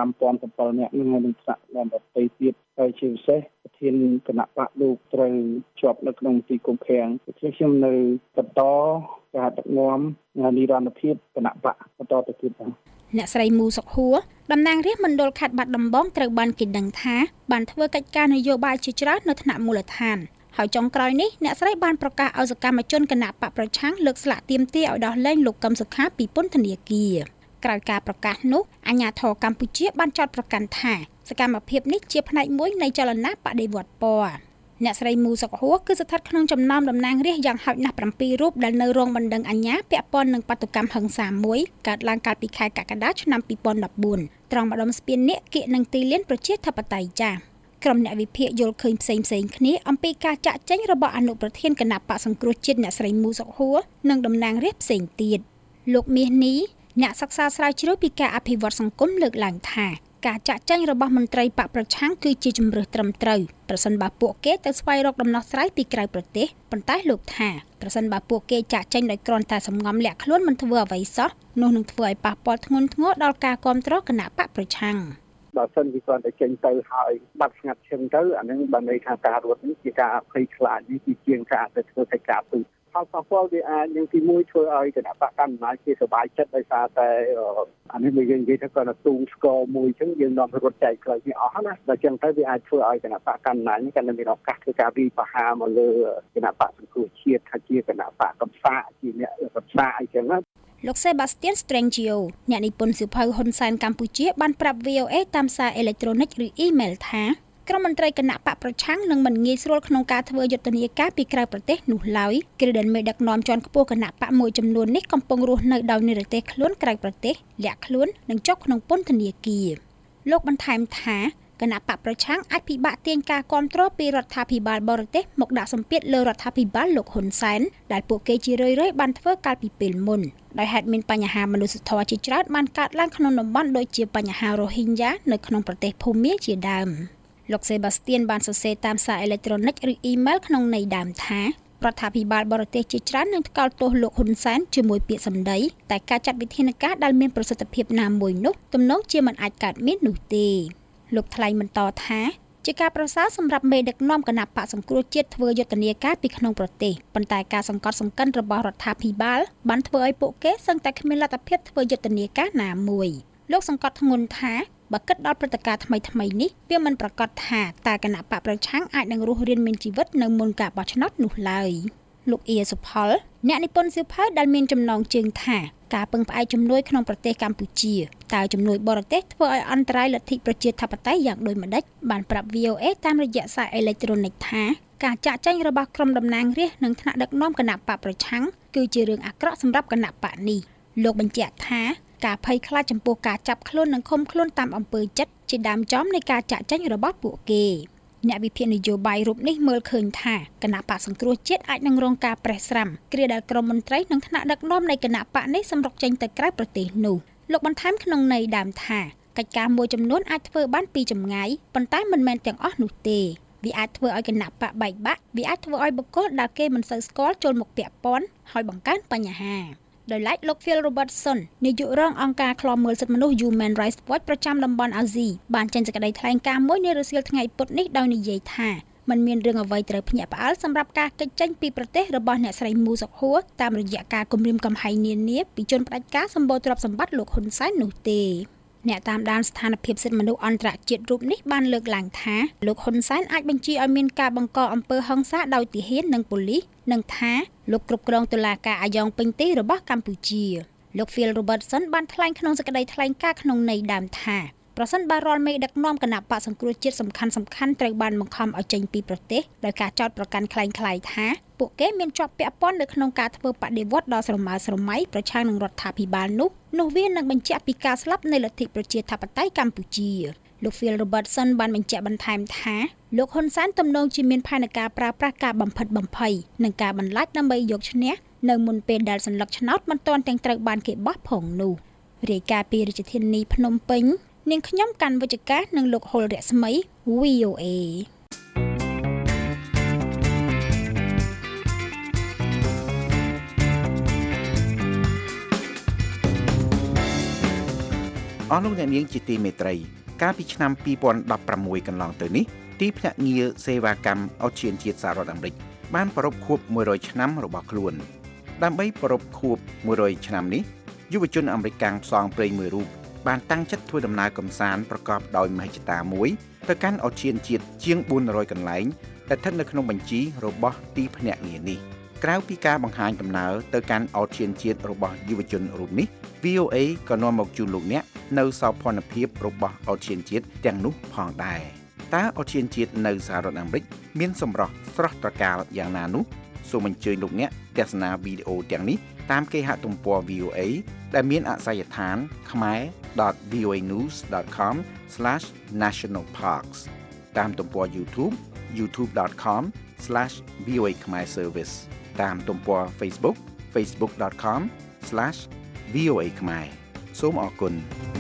5007នាក់នឹងនឹងថ្នាក់ដល់ប្រទេសទៀតហើយជាពិសេសប្រធានគណៈបកលោកត្រូវជាប់នៅក្នុងទីគុំឃាំងខ្ញុំនៅបន្តការដឹកនាំនិរន្តរភាពគណៈបកបន្តទៅទៀតអ្នកស្រីមូសុខហួរតំណាងរាស្ត្រមណ្ឌលខេត្តបាត់ដំបងត្រូវបានគេដឹងថាបានធ្វើកិច្ចការនយោបាយជាច្រើននៅថ្នាក់មូលដ្ឋានហើយចុងក្រោយនេះអ្នកស្រីបានប្រកាសឲ្យសកម្មជនគណៈបកប្រឆាំងលើកស្លាកទាមទារឲ្យដោះលែងលោកកឹមសុខាពីពន្ធនាគារក្រោយការប្រកាសនោះអាជ្ញាធរកម្ពុជាបានចោទប្រកាន់ថាសកម្មភាពនេះជាផ្នែកមួយនៃចលនាបដិវត្តពណ៌អ្នកស្រីមូសុកហួរគឺស្ថិតក្នុងចំណោមតំណាងរាស្ត្រយ៉ាងហោចណាស់7រូបដែលនៅរងបណ្ដឹងអាជ្ញាពាក់ព័ន្ធនឹងបាតុកម្មហិង្សាមួយកើតឡើងកាលពីខែកក្កដាឆ្នាំ2014ត្រង់ម្ដុំស្ពាននាគកៀកនឹងទីលានប្រជាធិបតេយ្យចាស់ក្រុមអ្នកវិភាគយល់ឃើញផ្សេងគ្នាអំពីការចាក់ចែងរបស់អនុប្រធានគណៈបកសង្គ្រោះជាតិអ្នកស្រីមូសុកហួរនិងតំណាងរាស្ត្រផ្សេងទៀតលោកមាសនេះអ្នកសិក្សាស្រាវជ្រាវពីការអភិវឌ្ឍសង្គមលើកឡើងថាការចាក់ចែងរបស់មន្ត្រីបកប្រឆាំងគឺជាជំរើសត្រឹមត្រូវប្រសិនបើពួកគេទៅស្វែងរកដំណោះស្រាយពីក្រៅប្រទេសប៉ុន្តែលោកថាប្រសិនបើពួកគេចាក់ចែងដោយគ្រាន់តែសំងំលាក់ខ្លួនមិនធ្វើអ្វីសោះនោះនឹងធ្វើឲ្យប៉ះពាល់ធ្ងន់ធ្ងរដល់ការគាំទ្រគណៈបកប្រឆាំងបើសិនជាគាត់ទៅចេញទៅហើយបាត់ស្ងាត់ឈឹងទៅអានឹងបានន័យថាការរត់នេះជាការភ័យខ្លាចនេះជាងការទៅធ្វើកិច្ចការពីផលប៉ះពាល់វាអាចនឹងទីមួយធ្វើឲ្យគណៈបកកណ្ដាលជាសบายចិត្តដោយសារតែអានេះយើងនិយាយថាគាត់ទូងស្គរមួយអញ្ចឹងយើងនាំរត់ចែកផ្លូវវាអស់ណាដល់ចឹងទៅវាអាចធ្វើឲ្យគណៈបកកណ្ដាលនេះកាន់តែមានឱកាសធ្វើការវិបហាមកលើគណៈបកសង្គ្រោះជាតិថាជាគណៈបកកំសាកជាអ្នកកំសាកអីចឹងណាលោក Sebastian Strangio អ្នកនិពន្ធសៀវភៅហ៊ុនសែនកម្ពុជាបានប្រាប់ VOA តាមសារអេឡិចត្រូនិកឬអ៊ីមែលថាក្រុមមន្ត្រីគណៈបកប្រឆាំងនឹងមិនងាយស្រួលក្នុងការធ្វើយុទ្ធនាការពីក្រៅប្រទេសនោះឡើយគ្រាដែលមេដឹកនាំជាន់ខ្ពស់គណៈបកមួយចំនួននេះកំពុងរស់នៅដោយនិរទេសខ្លួនក្រៅប្រទេសលាក់ខ្លួននិងជាប់ក្នុងពន្ធនាគារលោកបន្ថែមថាគណៈបកប្រឆាំងអាចពិបាកទាញការគាំទ្រពីរដ្ឋាភិបាលបរទេសមកដាក់សម្ពាធលើរដ្ឋាភិបាលលោកហ៊ុនសែនដែលពួកគេជារឿយៗបានធ្វើកាលពីពេលមុនដោយហេតុមានបញ្ហាមនុស្សធម៌ជាច្រើនបានកើតឡើងក្នុងតំបន់ដូចជាបញ្ហារ៉ូហីញ៉ានៅក្នុងប្រទេសភូមាជាដើមលោក Sebastian បានសរសេរតាមសារអេឡិចត្រូនិកឬអ៊ីមែលក្នុងន័យដើមថារដ្ឋាភិបាលបរទេសជាច្រើននឹងថ្កោលទោសលោកហ៊ុនសែនជាមួយពាក្យសម្ដីតែការចាត់វិធានការដែលមានប្រសិទ្ធភាពណាមួយនោះទំនងជាមិនអាចកើតមាននោះទេលោកថ្លែងបន្តថាជាការប្រសើរសម្រាប់មេដឹកនាំគណៈបកសង្គ្រោះជាតិធ្វើយុទ្ធនាការពីក្នុងប្រទេសប៉ុន្តែការសង្កត់សង្កិនរបស់រដ្ឋាភិបាលបានធ្វើឲ្យពួកគេសឹងតែគ្មានលទ្ធភាពធ្វើយុទ្ធនាការណាមួយលោកសង្កត់ធ្ងន់ថាបើគិតដល់ព្រឹត្តិការណ៍ថ្មីនេះវាមិនប្រកាសថាតើគណៈបកប្រឆាំងអាចនឹងរស់រានមានជីវិតនៅមុនការបោះឆ្នោតនោះឡើយលោកអ៊ីសុផលអ្នកនិពន្ធសៀវភៅដែលមានចំណងជើងថាការពឹងផ្អែកជំនួយក្នុងប្រទេសកម្ពុជាតើជំនួយបរទេសធ្វើឲ្យអន្តរាយលទ្ធិប្រជាធិបតេយ្យយ៉ាងដូចម្តេចបានប្រាប់ VOA តាមរយៈសារអេឡិចត្រូនិកថាការចាក់ចែងរបស់ក្រុមតំណាងរាស្ត្រនិងថ្នាក់ដឹកនាំគណៈបកប្រឆាំងគឺជារឿងអាក្រក់សម្រាប់គណៈបកនេះលោកបញ្ជាក់ថាការភ័យខ្លាចចំពោះការចាប់ខ្លួននិងឃុំខ្លួនតាមអំពើចិត្តជាដើមចំនៃការចាក់ចែងរបស់ពួកគេអ្នកវិភាគនយោបាយរូបនេះមើលឃើញថាគណៈបកសង្គ្រោះជាតិអាចនឹងរងការប្រេះស្រាំគ្រាដែលក្រុមមន្ត្រីនិងថ្នាក់ដឹកនាំនៃគណៈបកនេះសម្រុកចេញទៅក្រៅប្រទេសនោះលោកបន្ថែមក្នុងន័យដើមថាកិច្ចការមួយចំនួនអាចធ្វើបានពីចម្ងាយប៉ុន្តែមិនមែនទាំងអស់នោះទេវាអាចធ្វើឲ្យគណៈបកបែកបាក់វាអាចធ្វើឲ្យបុគ្គលដែលគេមិនសូវស្គាល់ចូលមកពាក់ព័ន្ធហើយបង្កើនបញ្ហាដោយឡែកលោក Phil Robertson នាយករងអង្គការឃ្លាំមើលសិទ្ធិមនុស្ស Human Rights Watch ប្រចាំតំបន់អាស៊ីបានចេញសេចក្តីថ្លែងការណ៍មួយនារសៀលថ្ងៃពុធនេះដោយនិយាយថាมันមានរឿងអ្វីត្រូវភ្ញាក់ផ្អើលសម្រាប់ការគេចចេញពីប្រទេសរបស់អ្នកស្រីមូសុកហួរតាមរយៈការគំរាមកំហែងនានាពីជនផ្ដាច់ការសម្បូរទ្រព្យសម្បត្តិលោកហ៊ុនសែននោះទេអ្នកតាមដានស្ថានភាពសិទ្ធិមនុស្សអន្តរជាតិរូបនេះបានលើកឡើងថាលោកហ៊ុនសែនអាចបញ្ជាឲ្យមានការបង្កអំពើហិង្សាដោយទាហាននិងប៉ូលីសនិងថាលោកគ្រប់គ្រងតុលាការអាយ៉ងពេញទីរបស់កម្ពុជាលោក Phil Robertson បានថ្លែងក្នុងសេចក្តីថ្លែងការណ៍ក្នុងន័យដើមថាប្រសិនបើរាល់មេដឹកនាំគណៈបកសង្គ្រោះជាតិសំខាន់ត្រូវបានបង្ខំឲ្យចេញពីប្រទេសដោយការចោទប្រកាន់คล้ายៗថាពួកគេមានជាប់ពាក់ព័ន្ធនៅក្នុងការធ្វើបដិវត្តន៍ដ៏ស្រមើស្រមៃប្រឆាំងនឹងរដ្ឋាភិបាលនោះវានឹងបញ្ជាក់ពីការស្លាប់នៃលទ្ធិប្រជាធិបតេយ្យកម្ពុជាលោក Phil Robertson បានបញ្ជាក់បន្ថែមថាលោកហ៊ុនសែនទំនងជាមានផែនការប្រើប្រាស់ការបំផិតបំភ័យនិងការបន្លាចដើម្បីយកឈ្នះនៅមុនពេលដែលសន្លឹកឆ្នោតមិនទាន់ទាំងត្រូវបានគេបោះផងនោះរាយការណ៍ពីរាជធានីភ្នំពេញនាងខ្ញុំកាន់វិជ្ជការនិងលោកហុលរស្មី VOA អស់លោកអ្នកនាងជាទីមេត្រីកាលពីឆ្នាំ2016កន្លងទៅនេះទីភ្នាក់ងារសេវាកម្មអូសៀនជាតិសហរដ្ឋអាមេរិកបានប្រារព្ធខួប100ឆ្នាំរបស់ខ្លួនដើម្បីប្រារព្ធខួប100ឆ្នាំនេះយុវជនអាមេរិកកាំងផ្សងព្រេងមួយរូបបានតាំងចិត្តធ្វើដំណើរកម្សាន្តប្រកបដោយមហិច្ឆតាមួយទៅកាន់អូសៀនជាតិជាង400កន្លែងដែលស្ថិតនៅក្នុងបញ្ជីរបស់ទីភ្នាក់ងារនេះក្រៅពីការបង្ហាញដំណើរទៅកាន់អូសៀនជាតិរបស់យុវជនរូបនេះ VOA ក៏នាំមកជូនលោកអ្នកនៅសោភ័ណភាពរបស់អូសៀនជាតិទាំងនោះផងដែរតើឧទ្យានជាតិនៅសហរដ្ឋអាមេរិកមានសម្រស់ស្រស់ត្រកាលយ៉ាងណានោះសូមអញ្ជើញលោកអ្នកទស្សនាវីដេអូទាំងនេះតាមគេហទំព័រ VOA ដែលមានអាសយដ្ឋាន khmer.voanews.com/nationalparks តាមទំព័រ YouTube youtube.com/VOA Khmer Service តាមទំព័រ Facebook facebook.com/VOA Khmer សូមអរគុណ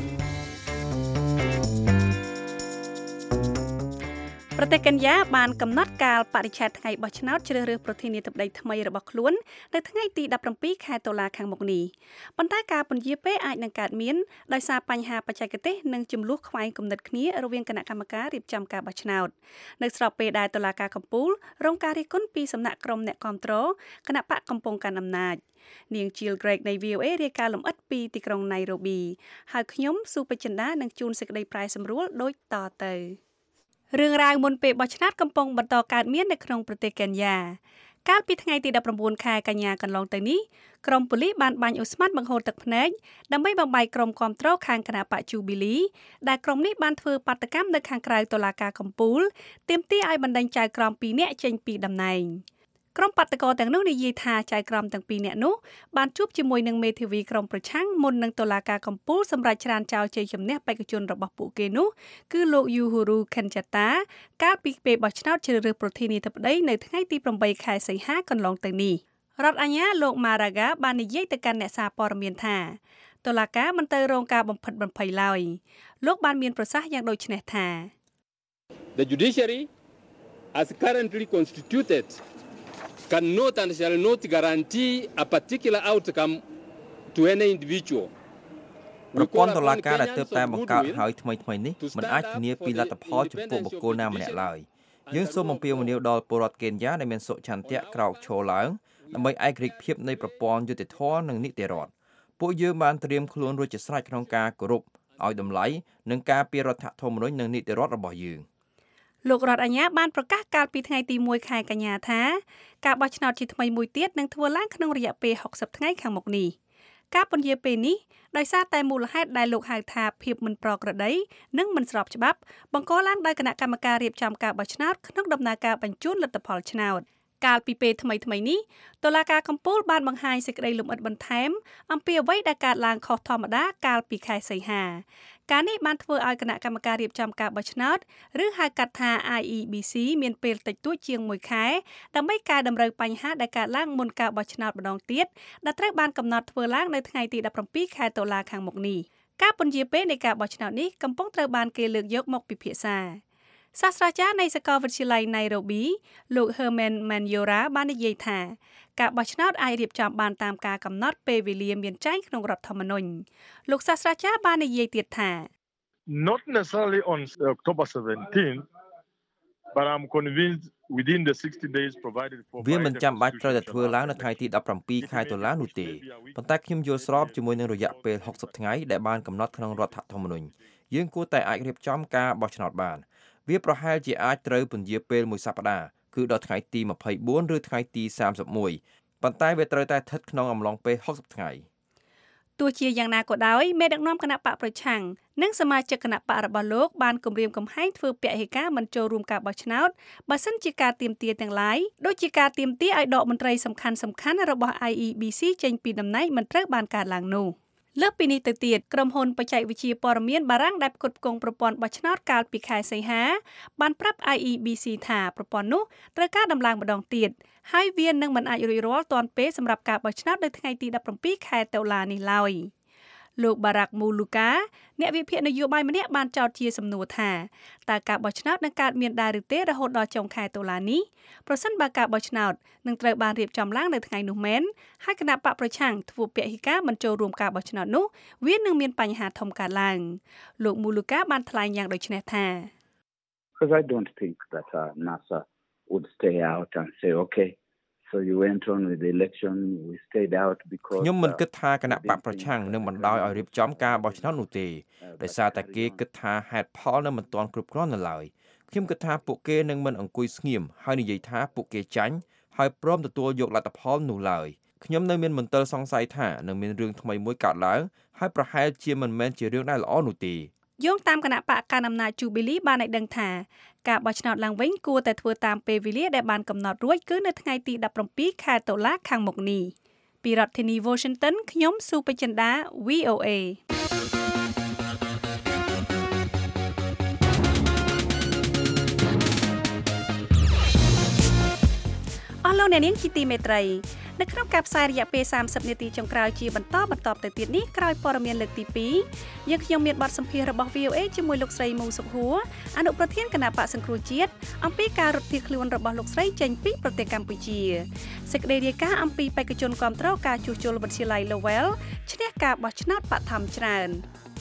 ប្រទេសកេនយ៉ាបានកំណត់កាលបរិច្ឆេទថ្ងៃបោះឆ្នោតជ្រើសរើសប្រធានាធិបតីថ្មីរបស់ខ្លួននៅថ្ងៃទី17ខែតុលាខាងមុខនេះប៉ុន្តែការពន្យាពេលអាចនឹងកើតមានដោយសារបញ្ហាបច្ចេកទេសនិងចំនួនខ្វែងគំនិតគ្នារវាងគណៈកម្មការរៀបចំការបោះឆ្នោតនៅស្របពេលដែលតុលាការកំពូលរងការរិះគន់ពីសំណាក់ក្រុមអ្នកគាំទ្រគណៈបកកំពុងកាន់អំណាចនាង Jill Craig នៃ VOA រាយការណ៍លម្អិតពីទីក្រុង Nairobi ហើយខ្ញុំស៊ូពេជ្រចិន្តានឹងជួនសេចក្តីប្រាយសម្រួលដូចតទៅរឿងរ៉ាវមុនពេលបោះឆ្នោតកំពុងបន្តកើតមាននៅក្នុងប្រទេសកេនយ៉ាកាលពីថ្ងៃទី19ខែកញ្ញាកន្លងទៅនេះក្រុមប៉ូលីសបានបាញ់អូស្មန်បង្ហូរទឹកភ្នែកដើម្បីបំបីក្រុមគាំទ្រខាងគណបក Jubilee ដែលក្រុមនេះបានធ្វើបាតកម្មនៅខាងក្រៅតុលាការកំពូលទាមទារឲ្យបណ្តេញចៅក្រម2នាក់ចេញពីតំណែងក្រុមបាតកោទាំងនោះនិយាយថាចៅក្រមទាំង2នាក់នោះបានជួបជាមួយនឹងមេធាវីក្រុមប្រឆាំងមុននឹងតុលាការកំពូលសម្រាប់ច្រានចោលជ័យជំនះបេក្ខជនរបស់ពួកគេនោះគឺលោក Uhuru Kenyatta កាលពីពេលបោះឆ្នោតជ្រើសរើសប្រធានាធិបតីនៅថ្ងៃទី8ខែសីហាកន្លងទៅនេះរដ្ឋអាជ្ញាលោក Maraga បាននិយាយទៅកាន់អ្នកសារព័ត៌មានថាតុលាការមិនទៅរងការបំផិតបំភ័យឡើយលោកបានមានប្រសាសន៍យ៉ាងដូចនេះថា The judiciary as currently constituted cannot and shall not guarantee a particular outcome to any individual ប្រព័ន្ធតុលាការដែលទើបតែបង្កើតហើយថ្មីនេះមិនអាចធានាពីលទ្ធផលចំពោះបុគ្គលណាម្នាក់ឡើយយើងសូមអំពាវនាវដល់ពលរដ្ឋកេនយ៉ាដែលមានសុឆន្ទៈក្រោកឈរឡើងដើម្បីឯករាជ្យភាពនៃប្រព័ន្ធយុត្តិធម៌និងនីតិរដ្ឋពួកយើងបានត្រៀមខ្លួនរួចជាស្រេចក្នុងការគោរពឲ្យតម្លៃនិងការពាររដ្ឋធម្មនុញ្ញនិងនីតិរដ្ឋរបស់យើងលោករដ្ឋអាជ្ញាបានប្រកាសកាលពីថ្ងៃទី1ខែកញ្ញាថាការបោះឆ្នោតជាថ្មីមួយទៀតនឹងធ្វើឡើងក្នុងរយៈពេល60ថ្ងៃខាងមុខនេះការពន្យាពេលនេះដោយសារតែមូលហេតុដែលលោកហៅថាភាពមិនប្រក្រតីនិងមិនស្របច្បាប់បង្កឡើងដោយគណៈកម្មការរៀបចំការបោះឆ្នោតក្នុងដំណើរការបញ្ជូនលទ្ធផលឆ្នោតកាលពីពេលថ្មីនេះតុលាការកំពូលបានបង្ហាញសេចក្តីលម្អិតបន្ថែមអំពីអ្វីដែលកើតឡើងខុសធម្មតាកាលពីខែសីហាការនេះបានធ្វើឲ្យគណៈកម្មការរៀបចំការបោះឆ្នោតឬហៅកាត់ថា IEBC មានពេលតិចតួចជាង1ខែដើម្បីកែតម្រូវបញ្ហាដែលកើតឡើងមុនការបោះឆ្នោតម្ដងទៀតដែលត្រូវបានកំណត់ធ្វើឡើងនៅថ្ងៃទី17ខែតុលាខាងមុខនេះការពន្យាពេលនៃការបោះឆ្នោតនេះកំពុងត្រូវបានគេលើកយកមកពិភាក្សាសាស្ត្រាចារ្យនៃសាកលវិទ្យាល័យ Nairobi លោក Herman Manyora បាននិយាយថាការបោះឆ្នោតអាចរៀបចំបានតាមការកំណត់ពេលវេលាមានចែងក្នុងរដ្ឋធម្មនុញ្ញលោកសាស្ត្រាចារ្យបាននិយាយទៀតថា Not necessarily on October 17th but I'm convinced within the 60 days provided for វាមិនចាំបាច់ត្រូវតែធ្វើឡើងនៅថ្ងៃទី17ខែតុលានោះទេប៉ុន្តែខ្ញុំយល់ស្របជាមួយនឹងរយៈពេល60ថ្ងៃដែលបានកំណត់ក្នុងរដ្ឋធម្មនុញ្ញយើងគួរតែអាចរៀបចំការបោះឆ្នោតបានវាប្រហែលជាអាចត្រូវពន្យាពេលមួយសប្តាហ៍គឺដល់ថ្ងៃទី24ឬថ្ងៃទី31ប៉ុន្តែវាត្រូវតែស្ថិតក្នុងអំឡុងពេល60ថ្ងៃទោះជាយ៉ាងណាក៏ដោយមេដឹកនាំគណៈបកប្រឆាំងនិងសមាជិកគណៈបករបស់លោកបានគម្រាមកំហែងធ្វើពហិការមិនចូលរួមការបោះឆ្នោតបើសិនជាការទាមទារទាំងឡាយដូចជាការទាមទារឲ្យដកមន្ត្រីសំខាន់របស់ IEBC ចេញពីតំណែងមិនត្រូវបានកើតឡើងនោះលើសពីនេះទៅទៀតក្រុមហ៊ុនបច្ចេកវិទ្យាព័ត៌មានបារាំងដែលផ្គត់ផ្គង់ប្រព័ន្ធបោះឆ្នោតកាលពីខែសីហាបានប្រាប់ IEBC ថាប្រព័ន្ធនោះត្រូវការដំឡើងម្ដងទៀតហើយវានឹងមិនអាចរួចរាល់ទាន់ពេលសម្រាប់ការបោះឆ្នោតនៅថ្ងៃទី17ខែតុលានេះឡើយលោក Barack Muluka អ្នកវិភាគនយោបាយម្នាក់បានចោទជាសំណួរថាតើការបោះឆ្នោតនឹងកើតមានដែរឬទេរហូតដល់ចុងខែតុលានេះប្រសិនបើការបោះឆ្នោតនឹងត្រូវបានរៀបចំឡើងនៅថ្ងៃនោះមែនហើយគណៈបកប្រឆាំងធ្វើពហិការមិនចូលរួមការបោះឆ្នោតនោះវានឹងមានបញ្ហាធំកើតឡើងលោក Muluka បានថ្លែងយ៉ាងដូចនេះថា Because I don't think that NASA would stay out and say okay so you went on with the election we stayed out because ខ្ញុំមិនគិតថាគណៈបកប្រឆាំងនឹងបណ្ដោយឲ្យរៀបចំការបោះឆ្នោតនោះទេដោយសារតែគេគិតថាហេតុផលនៅមិនទាន់គ្រប់គ្រាន់នៅឡើយខ្ញុំគិតថាពួកគេនឹងមិនអង្គុយស្ងៀមហើយនិយាយថាពួកគេចាញ់ហើយព្រមទទួលយកលទ្ធផលនោះឡើយខ្ញុំនៅមានមន្ទិលសង្ស័យថានឹងមានរឿងថ្មីមួយកើតឡើងហើយប្រហែលជាមិនមែនជារឿងដែលល្អនោះទេយោងតាមគណៈបកកណ្ដាលអំណាច Jubilee បានឲ្យដឹងថាការបោះឆ្នោតឡើងវិញគួរតែធ្វើតាមពេលវេលាដែលបានកំណត់រួចគឺនៅថ្ងៃទី17ខែតុលាខាងមុខនេះពីរដ្ឋធានី Washington ខ្ញុំស៊ូបចិន្តា VOAអស់លោកអ្នកនាងជាទីមេត្រីនៅក្នុងការផ្សាយរយៈពេល30នាទីចុងក្រោយជាបន្តទៅទៀតនេះក្រោយព័ត៌មានលើកទី2យើងខ្ញុំមានបទសម្ភាសន៍របស់ VOA ជាមួយលោកស្រីមូសុខហួរអនុប្រធានគណៈបកសង្គ្រោះជាតិអំពីការរត់ភៀសខ្លួនរបស់លោកស្រីចេញពីប្រទេសកម្ពុជាសេចក្តីរាយការណ៍អំពីបេក្ខជនគាំទ្រការជួសជុលវិទ្យាល័យ Lowell ឈ្នះការបោះឆ្នោតបឋមច្រើន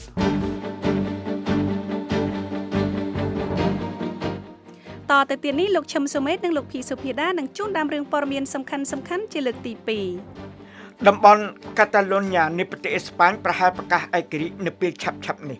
តទៅទៀតនេះលោកឈឹមសុមេតនិងលោកភីសុភាដានឹងជួនដើមរឿងព័ត៌មានសំខាន់ជាលើកទី2 តំបន់កាតាឡូញ៉ានៃប្រទេសអេស្ប៉ាញប្រហែលប្រកាសឯករាជ្យនៅពេលឆាប់នេះ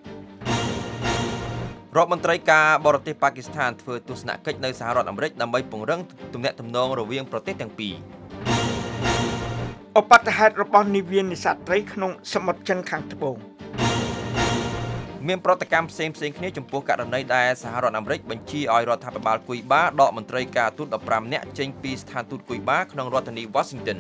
រដ្ឋមន្ត្រីការបរទេសប៉ាគីស្ថានធ្វើទស្សនកិច្ចនៅសហរដ្ឋអាមេរិកដើម្បីពង្រឹងទំនាក់ទំនងរវាងប្រទេសទាំងពីរឧបទ្ទហេតុរបស់នាវានេសាទត្រីក្នុងសមុទ្រចិនខាងត្បូងមានប្រតិកម្មផ្សេងគ្នាចំពោះករណីដែលសហរដ្ឋអាមេរិកបញ្ជាឲ្យរដ្ឋាភិបាលគុយបាដកមន្ត្រីការទូត15នាក់ចេញពីស្ថានទូតគុយបាក្នុងរដ្ឋធានី Washington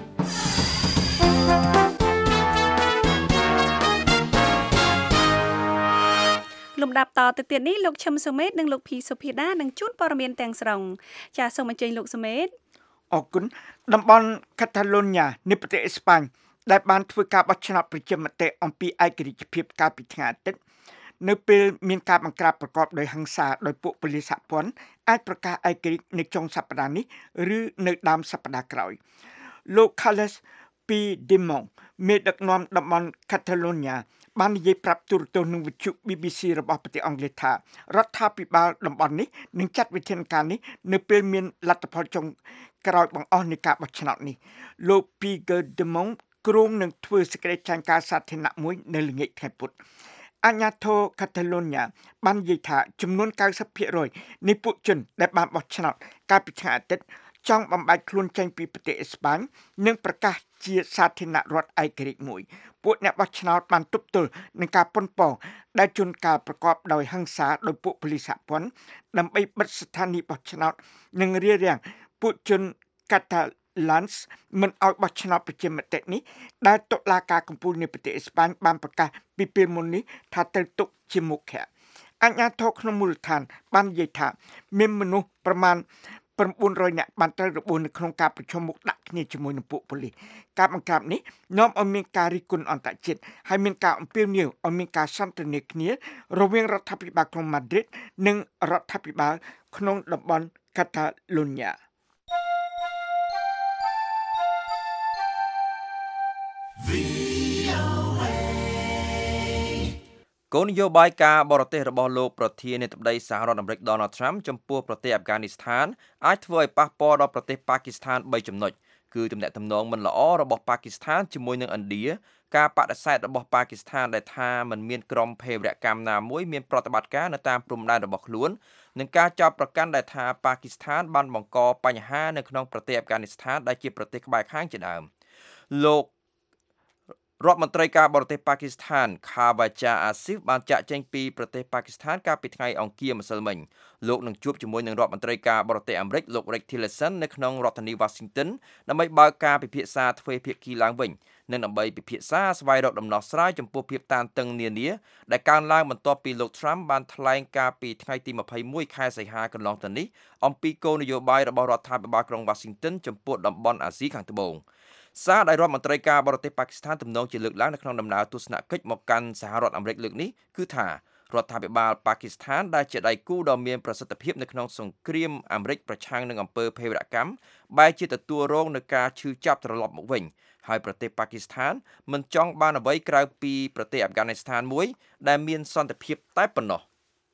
លំដាប់តទៅទៀតនេះលោកឈឹមសុមេតនិងលោកភីសុភាដានឹងជួនព័ត៌មានទាំងស្រុងចាសសូមអញ្ជើញលោកសុមេតអរគុណតំបន់កាតាឡូញ៉ានៃប្រទេសអេស្ប៉ាញដែលបានធ្វើការបោះឆ្នោតប្រជាមតិអំពីឯករាជ្យភាពកាលពីថ្ងៃអាទិត្យនៅពេលមានការបង្ក្រាបប្រកបដោយហិង្សាដោយពួកប៉ូលីសសហព័ន្ធអាចប្រកាសឯករាជ្យនៅចុងសប្តាហ៍នេះឬនៅដើមសប្តាហ៍ក្រោយលោក Carles Puigdemont មេដឹកនាំតំបន់ Catalonia បាននិយាយប្រាប់ទូរទស្សន៍នឹងវិទ្យុ BBC របស់ប្រទេសអង់គ្លេសថារដ្ឋាភិបាលតំបន់នេះនឹងចាត់វិធានការនេះនៅពេលមានលទ្ធផលចុងក្រោយបង្អស់នៃការបោះឆ្នោតនេះលោក Puigdemont គ្រោងនឹងធ្វើសេចក្តីចាញ់ការសាធារណៈមួយនៅល្ងាចថ្ងៃពុធអាជ្ញាធរ Catalonia បាននិយាយថាចំនួន 90% នៃពួកជនដែលបានបោះឆ្នោតកាលពីថ្ងៃអាទិត្យចង់បំបែកខ្លួនចេញពីប្រទេសអេស្ប៉ាញនិងប្រកាសជាសាធារណរដ្ឋឯករាជ្យមួយពួកអ្នកបោះឆ្នោតបានទប់ទល់នឹងការប៉ុនប៉ងដែលជួនកាលប្រកបដោយហិង្សាដោយពួកប៉ូលីសសហព័ន្ធដើម្បីបិទស្ថានីយ៍បោះឆ្នោតនិងរារាំងពួកជន Catalans មិនឲ្យបោះឆ្នោតប្រជាមតិនេះដែលតុលាការកំពូលនៃប្រទេសអេស្ប៉ាញបានប្រកាសពីពេលមុននេះថាត្រូវទុកជាមុខៈអាជ្ញាធរក្នុងមូលដ្ឋានបាននិយាយថាមានមនុស្សប្រមាណ900នាក់បានត្រូវរបួសនៅក្នុងការប្រជុំមុខដាក់គ្នាជាមួយនឹងពួកប៉ូលីសការបង្ក្រាបនេះនាំឲ្យមានការរិះគន់អន្តរជាតិហើយមានការអំពាវនាវឲ្យមានការសន្ទនាគ្នារវាងរដ្ឋាភិបាលក្រុងម៉ាឌ្រីតនិងរដ្ឋាភិបាលក្នុងតំបន់ Catalonia គោលនយោបាយការបរទេសរបស់លោកប្រធានាធិបតីសហរដ្ឋអាមេរិក Donald Trump ចំពោះប្រទេសអាហ្វហ្គានីស្ថានអាចធ្វើឲ្យប៉ះពាល់ដល់ប្រទេសប៉ាគីស្ថាន3ចំណុចគឺទំនាក់ទំនងមិនល្អរបស់ប៉ាគីស្ថានជាមួយនឹងឥណ្ឌាការបដិសេធរបស់ប៉ាគីស្ថានដែលថាមិនមានក្រុមភេរវកម្មណាមួយមានប្រតិបត្តិការនៅតាមព្រំដែនរបស់ខ្លួននិងការចោទប្រកាន់ដែលថាប៉ាគីស្ថានបានបង្កបញ្ហានៅក្នុងប្រទេសអាហ្វហ្គានីស្ថានដែលជាប្រទេសក្បែរខាងជាដើមលោករដ្ឋមន្ត្រីការបរទេសប៉ាគីស្ថាន Khawaja Asif បានចាក់ចេញពីប្រទេសប៉ាគីស្ថានកាលពីថ្ងៃអង្គារម្សិលមិញលោកនឹងជួបជាមួយនឹងរដ្ឋមន្ត្រីការបរទេសអាមេរិកលោក Rex Tillerson នៅក្នុងរដ្ឋធានី Washington ដើម្បីបើកការពិភាក្សាទ្វេភាគីឡើងវិញនិងដើម្បីពិភាក្សាស្វែងរកដំណោះស្រាយចំពោះភាពតានតឹងនានាដែលកើនឡើងបន្ទាប់ពីលោក Trump បានថ្លែងការពីថ្ងៃទី21ខែសីហាកន្លងទៅនេះអំពីគោលនយោបាយរបស់រដ្ឋាភិបាលក្រុង Washington ចំពោះតំបន់អាស៊ីខាងត្បូងសារដែលរដ្ឋមន្ត្រីការបរទេសប៉ាគីស្ថានទំនងជាលើកឡើងនៅក្នុងដំណើរទស្សនកិច្ចមកកាន់សហរដ្ឋអាមេរិកលើកនេះគឺថារដ្ឋាភិបាលប៉ាគីស្ថានដែលជាដៃគូដ៏មានប្រសិទ្ធភាពនៅក្នុងសង្គ្រាមអាមេរិកប្រឆាំងនឹងអំពើភេរវកម្មបែរជាទទួលរងនឹងការឈឺចាប់ត្រឡប់មកវិញហើយប្រទេសប៉ាគីស្ថានមិនចង់បានអ្វីក្រៅពីប្រទេសអាហ្វហ្គានីស្ថានមួយដែលមានសន្តិភាពតែប៉ុណ្ណោះ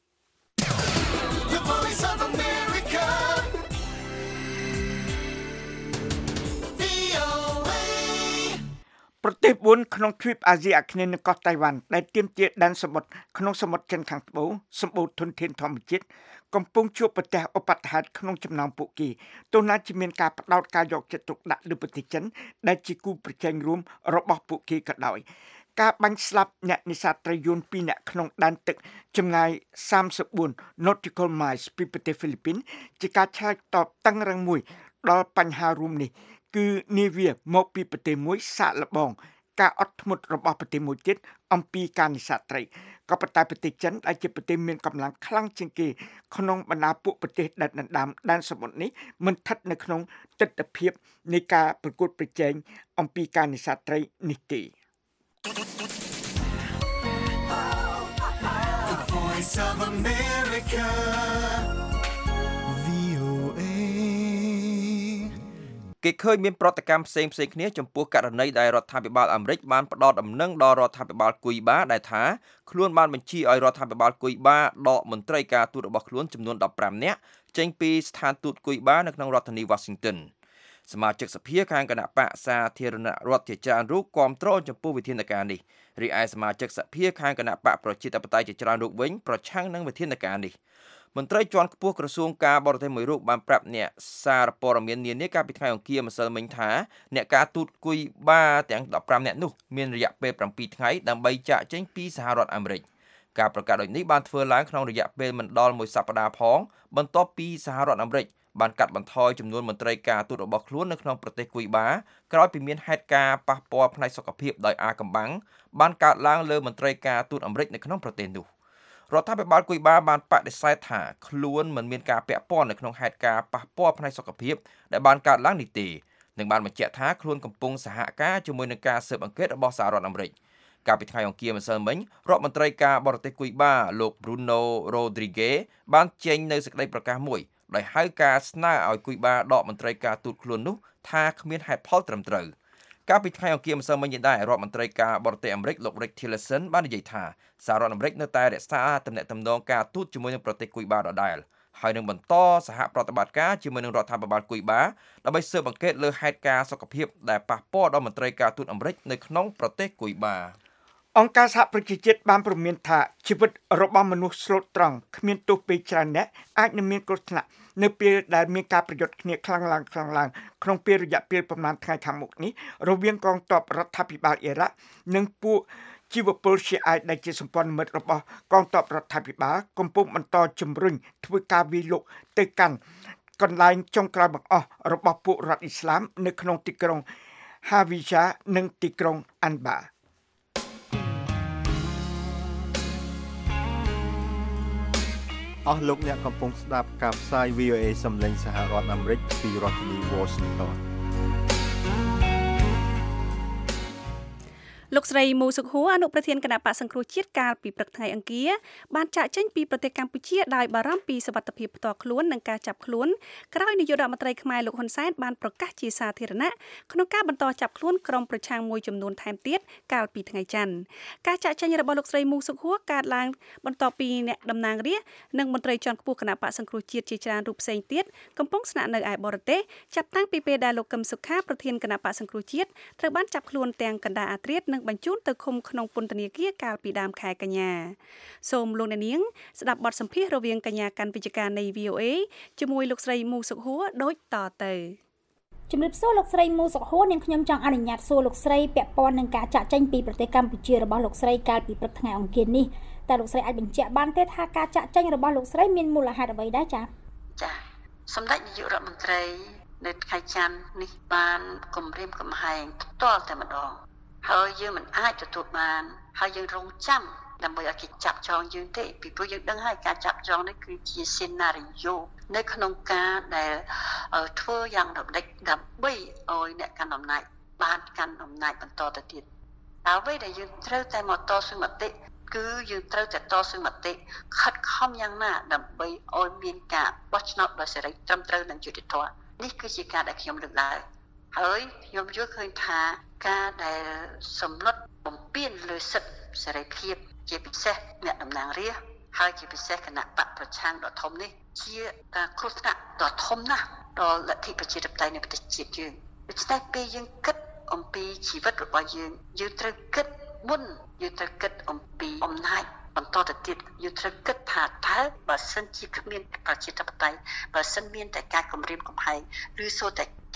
ប្រទេស4ក្នុងទ្វីបអាស៊ីអាគ្នេយ៍និងកោះតៃវ៉ាន់ដែលទាមទារដែនសមុទ្រក្នុងសមុទ្រចិនខាងត្បូងសម្បូរធនធានធម្មជាតិកំពុងជួបប្រទះឧបទ្ទហេតុក្នុងចំណោមពួកគេទោះណាជាមានការផ្ដោតការយកចិត្តទុកដាក់លើប្រទេសចិនដែលជាគូប្រជែងរួមរបស់ពួកគេក៏ដោយការបាញ់ស្លាប់អ្នកនេសាទត្រីយួន2នាក់ក្នុងដែនទឹកចម្ងាយ34 nautical miles ពីប្រទេសហ្វីលីពីនជាការឆ្លើយតបតឹងរឹងមួយដល់បញ្ហារួមនេះគឺនាវាមកពីប្រទេសមួយសាកល្បងការអត់ធ្មត់របស់ប្រទេសមួយទៀតអំពីការនេសាទត្រីក៏ប៉ុន្តែប្រទេសចិនដែលជាប្រទេសមានកម្លាំងខ្លាំងជាងគេក្នុងបណ្ដាពួកប្រទេសដែនដណ្ដើមដែនសមុទ្រនេះមិនស្ថិតនៅក្នុងទិដ្ឋភាពនៃការប្រកួតប្រជែងអំពីការនេសាទត្រីនេះទេ The Voice of America VOA គេឃើញមានប្រតិកម្មផ្សេងៗគ្នាចំពោះករណីដែលរដ្ឋាភិបាលអាមេរិកបានផ្ដោតដំណឹងដល់រដ្ឋាភិបាលគុយបាដែលថាខ្លួនបានបញ្ជាឲ្យរដ្ឋាភិបាលគុយបាដកមន្ត្រីការទូតរបស់ខ្លួនចំនួន15នាក់ចេញពីស្ថានទូតគុយបានៅក្នុងរដ្ឋធានី Washington សមាជិកសភាខាងគណៈបកសាធារណរដ្ឋជាច្រើនរូបគាំទ្រចំពោះវិធានការនេះរីឯសមាជិកសភាខាងគណៈបកប្រជាធិបតេយ្យជាច្រើនរូបវិញប្រឆាំងនឹងវិធានការនេះមន្ត្រីជាន់ខ្ពស់ក្រសួងការបរទេសមួយរូបបានប្រាប់អ្នកសារព័ត៌មាននានាកាលពីថ្ងៃអង្គារម្សិលមិញថាអ្នកការទូតគុយបាទាំង15នាក់នោះមានរយៈពេល7ថ្ងៃដើម្បីចាកចេញពីសហរដ្ឋអាមេរិកការប្រកាសដូចនេះបានធ្វើឡើងក្នុងរយៈពេលមិនដល់មួយសប្តាហ៍ផងបន្ទាប់ពីសហរដ្ឋអាមេរិកបានកាត់បន្ថយចំនួនមន្ត្រីការទូតរបស់ខ្លួននៅក្នុងប្រទេសគុយបាក្រោយពីមានហេតុការណ៍ប៉ះពាល់ផ្នែកសុខភាពដោយអាថ៌កំបាំងបានកើតឡើងលើមន្ត្រីការទូតអាមេរិកនៅក្នុងប្រទេសនោះរដ្ឋាភិបាលគុយបាបានបដិសេធថាខ្លួនមិនមានការពាក់ព័ន្ធនៅក្នុងហេតុការណ៍ប៉ះពាល់ផ្នែកសុខភាពដែលបានកើតឡើងនេះទេនិងបានបញ្ជាក់ថាខ្លួនកំពុងសហការជាមួយនឹងការស៊ើបអង្កេតរបស់សហរដ្ឋអាមេរិកកាលពីថ្ងៃអង្គារម្សិលមិញរដ្ឋមន្ត្រីការបរទេសគុយបាលោក Bruno Rodriguez បានចេញនៅសេចក្តីប្រកាសមួយដោយហៅការស្នើឲ្យគុយបាដកមន្ត្រីការទូតខ្លួននោះថាគ្មានហេតុផលត្រឹមត្រូវកាលពីថ្ងៃអង្គារម្សិលមិញនេះដែររដ្ឋមន្ត្រីការបរទេសអាមេរិកលោក Rex Tillerson បាននិយាយថាសហរដ្ឋអាមេរិកនៅតែរក្សាទំនាក់ទំនងការទូតជាមួយនឹងប្រទេសគុយបាដដែលហើយនឹងបន្តសហប្រតិបត្តិការជាមួយនឹងរដ្ឋាភិបាលគុយបាដើម្បីស៊ើបអង្កេតលើហេតុការណ៍សុខភាពដែលប៉ះពាល់ដល់មន្ត្រីការទូតអាមេរិកនៅក្នុងប្រទេសគុយបាអង្គការសហប្រជាជាតិបានព្រមានថាជីវិតរបស់មនុស្សស្លូតត្រង់គ្មានទោសពេលច្រើនអ្នកអាចនឹងមានគ្រោះថ្នាក់នៅពេលដែលមានការប្រយុទ្ធគ្នាខ្លាំងឡើងក្នុងពេលរយៈពេលប្រមាណថ្ងៃខាងមុខនេះរវាងកងទ័ពរដ្ឋាភិបាលអ៊ីរ៉ាក់និងពួកជីវពលឈីអែតដែលជាសម្ព័ន្ធមិត្តរបស់កងទ័ពរដ្ឋាភិបាលកំពុងបន្តជំរុញធ្វើការវាយលុកទៅកាន់កន្លែងចុងក្រោយបង្អស់របស់ពួករដ្ឋអ៊ីស្លាមនៅក្នុងទីក្រុង Hawija និងទីក្រុង Anbar អស់លោកអ្នកកំពុងស្ដាប់ការផ្សាយ VOA សំឡេងសហរដ្ឋអាមេរិកពីរដ្ឋធានី Washington លោកស្រីមូសុខួរអនុប្រធានគណៈបក្សសង្គ្រោះជាតិកាលពីព្រឹកថ្ងៃអង្គារបានចាកចេញពីប្រទេសកម្ពុជាដោយបារម្ភពីសុវត្ថិភាពផ្ទាល់ខ្លួននិងការចាប់ខ្លួនក្រោយនាយករដ្ឋមន្ត្រីខ្មែរលោកហ៊ុនសែនបានប្រកាសជាសាធារណៈក្នុងការបន្តចាប់ខ្លួនក្រុមប្រឆាំងមួយចំនួនថែមទៀតកាលពីថ្ងៃច័ន្ទការចាកចេញរបស់លោកស្រីមូសុខួរកើតឡើងបន្ទាប់ពីអ្នកតំណាងរាស្ត្រនិងមន្ត្រីជាន់ខ្ពស់គណៈបក្សសង្គ្រោះជាតិជាច្រើនរូបផ្សេងទៀតកំពុងស្នាក់នៅឯបរទេសចាប់តាំងពីពេលដែលលោកកឹមសុខាប្រធានគណៈបក្សសង្គ្រោះជាតិត្រូវបានចាប់ខ្លួនទាំងកណ្ដាលអាធ្រាត្រនិងបញ្ជូនទៅឃុំក្នុងពន្ធនាគារកាលពីដើមខែកញ្ញាសូមលោកអ្នកនាងស្ដាប់បទសម្ភាសន៍រវាងកញ្ញាកាន់វិជ្ជការនៃ VOA ជាមួយលោកស្រីមូសុខួរដូចតទៅជំរាបសួរលោកស្រីមូសុខួរនាងខ្ញុំចង់អនុញ្ញាតសួរលោកស្រីពាក់ព័ន្ធនឹងការចាក់ចេញពីប្រទេសកម្ពុជារបស់លោកស្រីកាលពីព្រឹកថ្ងៃអង្គារនេះតើលោកស្រីអាចបញ្ជាក់បានទេថាការចាក់ចេញរបស់លោកស្រីមានមូលហេតុអ្វីដែរចា៎ចា៎សម្ដេចនាយករដ្ឋមន្ត្រីនៅថ្ងៃច័ន្ទនេះបានគម្រាមកំហែងផ្ទាល់តែម្ដងហើយយើងមិនអាចទទួលបានហើយយើងរងចាំដើម្បីឲ្យគេចាប់ចងយើងទេពីព្រោះយើងដឹងហើយការចាប់ចងនេះគឺជា scenario នៅក្នុងការដែលធ្វើយ៉ាងរំដេចដើម្បីឲ្យអ្នកកាន់អំណាចបានកាន់អំណាចបន្តទៅទៀតអ្វីដែលយើងត្រូវតែមកតស៊ូមតិគឺយើងត្រូវតែតស៊ូមតិខិតខំយ៉ាងណាដើម្បីឲ្យមានការបោះឆ្នោតដោយសេរីត្រឹមត្រូវនិងយុត្តិធម៌នេះគឺជាការដែលខ្ញុំលើកឡើងហើយខ្ញុំយល់ឃើញថាការដែលសម្លុតបំពានលើសិទ្ធិសេរីភាពជាពិសេសអ្នកតំណាងរាស្ត្រហើយជាពិសេសគណៈបកប្រឆាំងដ៏ធំនេះជាការគ្រោះថ្នាក់ដ៏ធំណាស់ដល់លទ្ធិប្រជាធិបតេយ្យនៃប្រទេសជាតិយើងដូច្នេះពេលយើងគិតអំពីជីវិតរបស់យើងត្រូវគិតមុនយើងត្រូវគិតអំពីអំណាចបន្តទៅទៀតយើងត្រូវគិតថាតើបើសិនជាគ្មានប្រជាធិបតេយ្យបើសិនមានតែការគំរាមកំហែងឬសូតែចាប់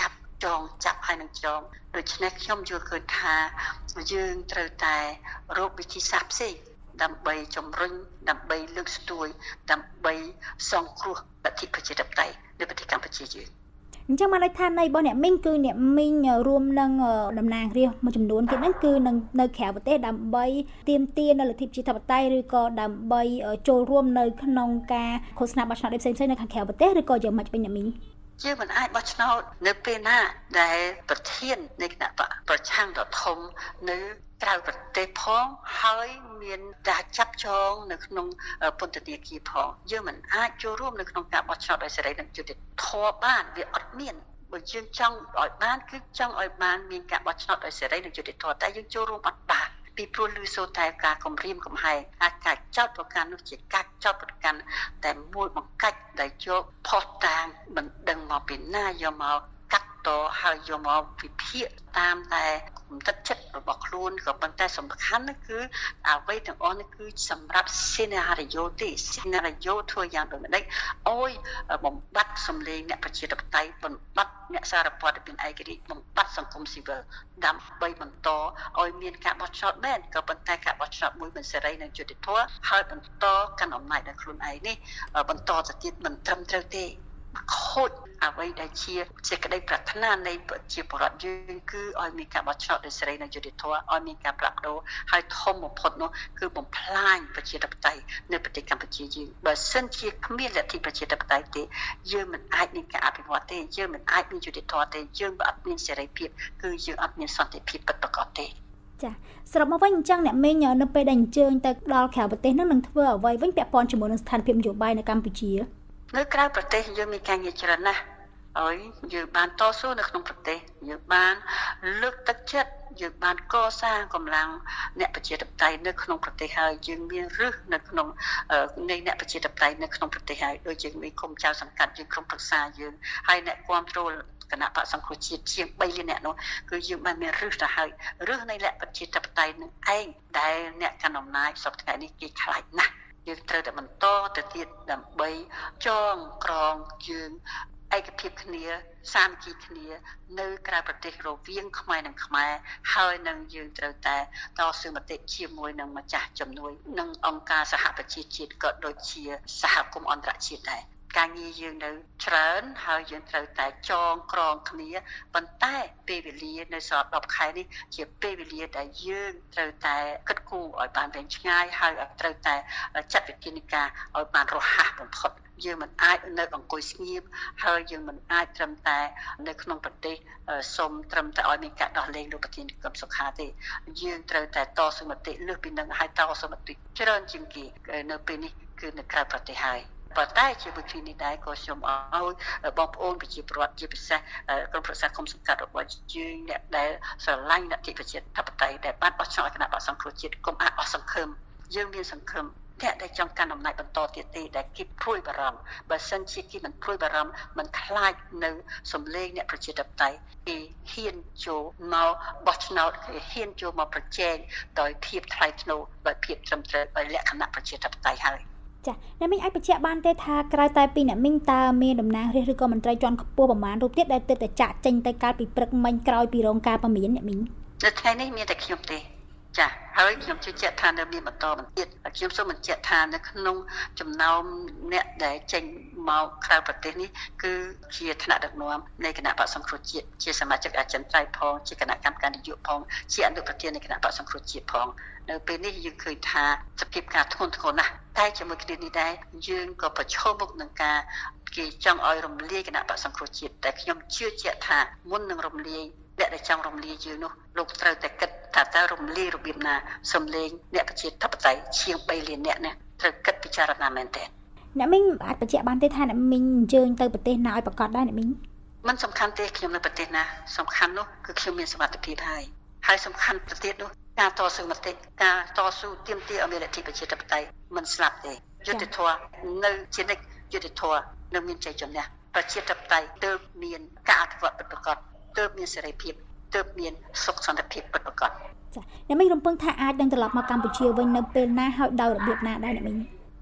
ចងចាប់ហើយនឹងចងដូច្នេះខ្ញុំយល់ឃើញថាយើងត្រូវតែរកវិធីសាស្ត្រផ្សេងដើម្បីជំរុញដើម្បីលើកស្ទួយដើម្បីសង្គ្រោះលទ្ធិប្រជាធិបតេយ្យនៅប្រទេសកម្ពុជាយើងអញ្ចឹងមកន័យថានៃរបស់អ្នកមីងគឺអ្នកមីងរួមនឹងតំណាងរាស្ត្រមួយចំនួនទៀតហ្នឹងគឺនៅក្រៅប្រទេសដើម្បីទាមទារនៅលទ្ធិប្រជាធិបតេយ្យឬក៏ដើម្បីចូលរួមនៅក្នុងការឃោសនាបោះឆ្នោតផ្សេងៗនៅខាងក្រៅប្រទេសឬក៏យ៉ាងម៉េចវិញអ្នកមីងយើងមិនអាចបោះឆ្នោតនៅពេលណាដែលប្រធាននៃគណៈបកប្រឆាំងដ៏ធំនៅក្រៅប្រទេសផងហើយមានការចាប់ចងនៅក្នុងពន្ធនាគារផងយើងមិនអាចចូលរួមនៅក្នុងការបោះឆ្នោតដោយសេរីនិងយុត្តិធម៌បានវាអត់មានបើយើងចង់ឲ្យបានគឺចង់ឲ្យបានមានការបោះឆ្នោតដោយសេរីនិងយុត្តិធម៌តែយើងចូលរួមអត់បានពីព្រោះឮសូរតែការគំរាមកំហែងការចោទប្រកាន់នោះជាការចោទប្រកាន់តែមួយបង្កាច់ដែលយកផុសតាងមិនដឹងមកពីណាយកមកកាត់តហើយយកមកវិភាគតាមតែគំនិតចិត្តរបស់ខ្លួនក៏ប៉ុន្តែសំខាន់នោះគឺអ្វីទាំងអស់នេះគឺសម្រាប់ scenario ទេ scenario ធ្វើយ៉ាងដូចម្តេចអោយបំបត្តិសម្លេងអ្នកប្រជាធិបតេយ្យបំបត្តិអ្នកសារព័ត៌មានឯករាជ្យបំបត្តិសង្គមស៊ីវិលដើម្បីបន្តឲ្យមានការបោះឆ្នោតមែនក៏ប៉ុន្តែការបោះឆ្នោតមួយមិនសេរីនិងយុត្តិធម៌ហើយបន្តកាន់អំណាចដល់ខ្លួនឯងនេះបន្តទៅទៀតមិនត្រឹមត្រូវទេខូចអ្វីដែលជាសេចក្តីប្រាថ្នានៃប្រជាពលរដ្ឋយើងគឺឲ្យមានការបោះឆ្នោតដោយសេរីនិងយុត្តិធម៌ឲ្យមានការផ្លាស់ប្ដូរហើយធំបំផុតនោះគឺបំផ្លាញប្រជាធិបតេយ្យនៅប្រទេសកម្ពុជាយើងបើសិនជាគ្មានលទ្ធិប្រជាធិបតេយ្យទេយើងមិនអាចមានការអភិវឌ្ឍទេយើងមិនអាចមានយុត្តិធម៌ទេយើងអត់មានសេរីភាពគឺយើងអត់មានសន្តិភាពពិតប្រាកដទេចាសរុបមកវិញអញ្ចឹងអ្នកមីងនៅពេលដែលអញ្ជើញទៅដល់ក្រៅប្រទេសនឹងធ្វើអ្វីវិញពាក់ព័ន្ធជាមួយនឹងស្ថានភាពនយោបាយនៅកម្ពុជានៅក្រៅប្រទេសយើងមានការងារច្រើនណាស់ហើយយើងបានតស៊ូនៅក្នុងប្រទេសយើងបានលើកទឹកចិត្តយើងបានកសាងកម្លាំងអ្នកប្រជាធិបតេយ្យនៅក្នុងប្រទេសហើយយើងមានរឹសនៅក្នុងនៃអ្នកប្រជាធិបតេយ្យនៅក្នុងប្រទេសហើយដូចយើងមានគុំចៅសង្កាត់យើងក្រុមប្រឹក្សាយើងហើយអ្នកគាំទ្រគណៈបក្សសង្គ្រោះជាតិជាង3លានអ្នកនោះគឺយើងបានមានរឹសទៅហើយរឹសនៃអ្នកប្រជាធិបតេយ្យនឹងឯងដែលអ្នកកាន់អំណាចសពថ្ងៃនេះគេខ្លាចណាស់យើងត្រូវតែបន្តទៅទៀតដើម្បីចងក្រងយើងឯកភាពគ្នាសាមគ្គីគ្នានៅក្រៅប្រទេសរវាងខ្មែរនិងខ្មែរហើយនឹងយើងត្រូវតែតស៊ូមតិជាមួយនឹងម្ចាស់ជំនួយនិងអង្គការសហប្រជាជាតិក៏ដូចជាសហគមន៍អន្តរជាតិដែរការងារយើងនៅច្រើនហើយយើងត្រូវតែចងក្រងគ្នាប៉ុន្តែពេលវេលានៅសល់10ខែនេះជាពេលវេលាដែលយើងត្រូវតែគិតគូរឲ្យបានវែងឆ្ងាយហើយត្រូវតែចាត់វិធានការឲ្យបានរហ័សបំផុតយើងមិនអាចនៅអង្គុយស្ងៀមហើយយើងមិនអាចត្រឹមតែនៅក្នុងប្រទេសសុំត្រឹមតែឲ្យមានការដោះលែងលោកប្រធានគឹមសុខាទេយើងត្រូវតែតស៊ូមតិលើសពីនឹងហើយតស៊ូមតិច្រើនជាងគេនៅពេលនេះគឺនៅក្រៅប្រទេសហើយប៉ុន្តែជាមួយគ្នានេះដែរក៏ខ្ញុំឲ្យបងប្អូនប្រជាពលរដ្ឋជាពិសេសក្រុមប្រឹក្សាគុំសង្កាត់របស់យើងអ្នកដែលស្រឡាញ់លទ្ធិប្រជាធិបតេយ្យដែលបានបោះឆ្នោតគណៈបក្សសង្គ្រោះជាតិកុំអស់សង្ឃឹមយើងមានសង្ឃឹមអ្នកដែលចង់កាន់អំណាចបន្តទៀតទេដែលគេព្រួយបារម្ភបើសិនជាគេមិនព្រួយបារម្ភមិនខ្លាចនៅសម្លេងអ្នកប្រជាធិបតេយ្យគេហ៊ានចូលមកបោះឆ្នោតគេហ៊ានចូលមកប្រជែងដោយភាពថ្លៃថ្នូរដោយភាពត្រឹមត្រូវដោយលក្ខណៈប្រជាធិបតេយ្យហើយចាអ្នកមីងអាចបញ្ជាក់បានទេថាក្រៅតែពីអ្នកមីងតើមានតំណាងរាស្ត្រឬក៏មន្ត្រីជាន់ខ្ពស់ប្រមាណរូបទៀតដែលទើបតែចាក់ចេញទៅកាលពីព្រឹកមិញក្រោយពីរងការពមៀនអ្នកមីងនៅថ្ងៃនេះមានតែខ្ញុំទេចាហើយខ្ញុំជឿជាក់ថានៅមានបន្តទៀតខ្ញុំសូមបញ្ជាក់ថានៅក្នុងចំណោមអ្នកដែលចេញមកក្រៅប្រទេសនេះគឺជាថ្នាក់ដឹកនាំនៃគណៈបក្សសង្គ្រោះជាតិជាសមាជិកអចិន្ត្រៃយ៍ផងជាគណៈកម្មការនយោបាយផងជាអនុប្រធាននៃគណៈបក្សសង្គ្រោះជាតិផងនៅពេលនេះយើងឃើញថាសភាពការធ្ងន់ធ្ងរណាស់តែជាមួយគ្នានេះដែរយើងក៏ប្រឈមមុខនឹងការគេចង់ឲ្យរំលាយគណៈបក្សសង្គ្រោះជាតិតែខ្ញុំជឿជាក់ថាមុននឹងរំលាយអ្នកដែលចង់រំលាយយើងនោះលោកត្រូវតែគិតថាតើរំលាយរបៀបណាសំលេងអ្នកប្រជាធិបតេយ្យជាង3លានអ្នកនេះត្រូវគិតពិចារណាមែនទែនអ្នកមីងអាចបញ្ជាក់បានទេថាអ្នកមីងអញ្ជើញទៅប្រទេសណាឲ្យប្រកាសដែរអ្នកមីងមិនសំខាន់ទេខ្ញុំនៅប្រទេសណាសំខាន់នោះគឺខ្ញុំមានសមត្ថភាពហើយសំខាន់ទៅទៀតនោះការតស៊ូមតិការតស៊ូទាមទារឲ្យមានលទ្ធិប្រជាធិបតេយ្យមិនស្លាប់ទេយុត្តិធម៌នៅជានិច្ចយុត្តិធម៌នៅមានជ័យជំនះប្រជាធិបតេយ្យទើបមានការអភិវឌ្ឍពិតប្រាកដទើបមានសេរីភាពទើបមានសុខសន្តិភាពពិតប្រាកដចាអ្នកមីងរំពឹងថាអាចនឹងត្រឡប់មកកម្ពុជាវិញនៅពេលណាហើយដោយរបៀបណាដែរអ្នកមីង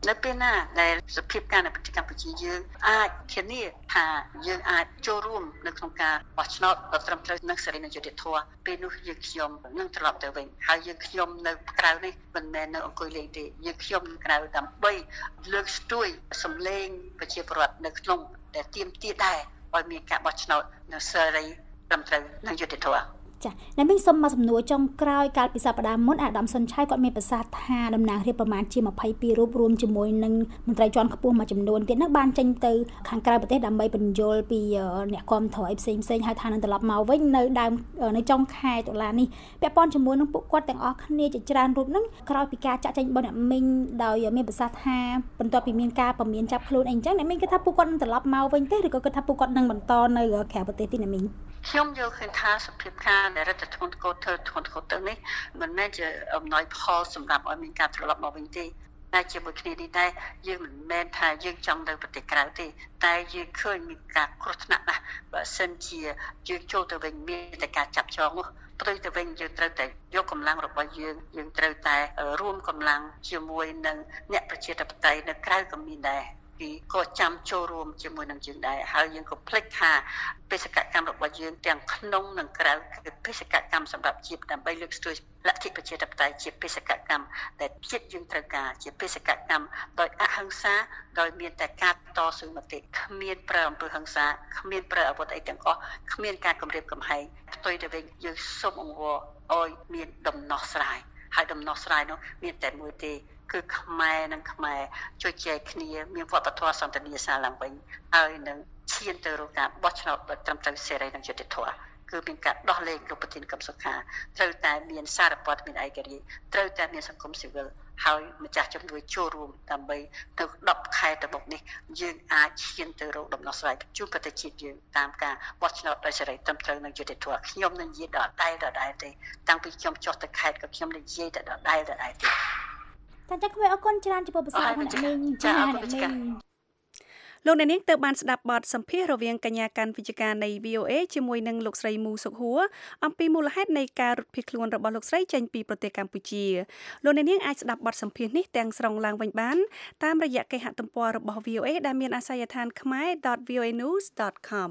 នៅពេលណាដែលសភាពការនៅប្រទេសកម្ពុជាយើងអាចធានាថាយើងអាចចូលរួមនៅក្នុងការបោះឆ្នោតដ៏ត្រឹមត្រូវនិងសេរីនិងយុត្តិធម៌ពេលនោះយើងខ្ញុំនឹងត្រឡប់ទៅវិញហើយយើងខ្ញុំនៅក្រៅនេះមិនមែននៅអង្គុយលេងទេយើងខ្ញុំនៅក្រៅដើម្បីលើកស្ទួយសម្លេងប្រជាពលរដ្ឋនៅក្នុងដែលទាមទារដែរឲ្យមានការបោះឆ្នោតនៅសេរីត្រឹមត្រូវនិងយុត្តិធម៌ចាអ្នកមីងសុំមកសំណួរចុងក្រោយកាលពីសប្តាហ៍មុនអាដាមសុនឆៃគាត់មានប្រសាសន៍ថាតំណាងរាស្ត្រប្រមាណជា22រូបរួមជាមួយនឹងមន្ត្រីជាន់ខ្ពស់មួយចំនួនទៀតនឹងបានចេញទៅខាងក្រៅប្រទេសដើម្បីបញ្យល់ពីអ្នកគាំទ្រឲ្យផ្សេងៗហើយថានឹងត្រឡប់មកវិញនៅចុងខែតុលានេះពាក់ព័ន្ធជាមួយនឹងពួកគាត់ទាំងអស់គ្នាជាច្រើនរូបនឹងក្រោយពីការចាក់ចេញរបស់អ្នកមីងដោយមានប្រសាសន៍ថាបន្ទាប់ពីមានការពមៀនចាប់ខ្លួនអីអញ្ចឹងអ្នកមីងគិតថាពួកគាត់នឹងត្រឡប់មកវិញទេឬក៏គិតថាពួកគាត់នឹងបន្តនៅក្រៅប្រទេសទេអ្នកមីងខ្ញុំយល់ឃើញថាសភាពការដែលរដ្ឋធម្មនុញ្ញធ្ងន់ធ្ងរទៅនេះមិនមែនជាអំណោយផលសម្រាប់ឲ្យមានការត្រឡប់មកវិញទេតែជាមួយគ្នានេះដែរយើងមិនមែនថាយើងចង់ទៅប្រទេសក្រៅទេតែយើងឃើញមានការគ្រោះថ្នាក់ណាស់បើសិនជាយើងចូលទៅវិញមានតែការចាប់ចងនោះផ្ទុយទៅវិញយើងត្រូវតែយកកម្លាំងរបស់យើងត្រូវតែរួមកម្លាំងជាមួយនឹងអ្នកប្រជាធិបតេយ្យនៅក្រៅក៏មានដែរក៏ចាំចូលរួមជាមួយនឹងយើងដែរហើយយើងក៏ភ្លេចថាបេសកកម្មរបស់យើងទាំងក្នុងនិងក្រៅគឺបេសកកម្មសម្រាប់ជាតិដើម្បីលើកស្ទួយលទ្ធិប្រជាធិបតេយ្យជាបេសកកម្មដែលជាតិយើងត្រូវការជាបេសកកម្មដោយអហិង្សាដោយមានតែការតស៊ូមតិគ្មានប្រើអំពើហិង្សាគ្មានប្រើអាវុធអីទាំងអស់គ្មានការគំរាមកំហែងផ្ទុយទៅវិញយើងសូមអង្វរឲ្យមានដំណោះស្រាយហើយដំណោះស្រាយនោះមានតែមួយទេគឺខ្មែរនិងខ្មែរជួយចែកគ្នាមានវប្បធម៌សន្តិនិកសាឡើងវិញហើយនឹងឈានទៅរកការបោះឆ្នោតដោយត្រឹមត្រូវសេរីនិងយុត្តិធម៌គឺមានការដោះលែងលោកប្រធានកម្មសុខាត្រូវតែមានសារព័ត៌មានឯករាជ្យត្រូវតែមានសង្គមស៊ីវិលហើយម្ចាស់ជំនួយចូលរួមដើម្បីទៅ10ខែទៅមុខនេះយើងអាចឈានទៅរកដំណោះស្រាយជូនប្រទេសជាតិយើងតាមការបោះឆ្នោតដោយសេរីត្រឹមត្រូវនិងយុត្តិធម៌ខ្ញុំនឹងនិយាយដដែលទេតាំងពីខ្ញុំចុះទៅខេត្តក៏ខ្ញុំនឹងនិយាយដដែលទេចា៎ខ្ញុំអរគុណច្រើនចំពោះប្រសាសន៍របស់អ្នកមីងចា៎អ្នកមីងលោកអ្នកនាងទៅបានស្ដាប់បទសម្ភាសន៍រវាងកញ្ញាកាន់វិជ្ជការនៃ VOA ជាមួយនឹងលោកស្រីមូសុខហួរអំពីមូលហេតុនៃការរត់ភៀសខ្លួនរបស់លោកស្រីចេញពីប្រទេសកម្ពុជាលោកអ្នកនាងអាចស្ដាប់បទសម្ភាសន៍នេះទាំងស្រុងឡើងវិញបានតាមរយៈគេហទំព័ររបស់ VOA ដែលមានអាសយដ្ឋាន khmer.voanews.com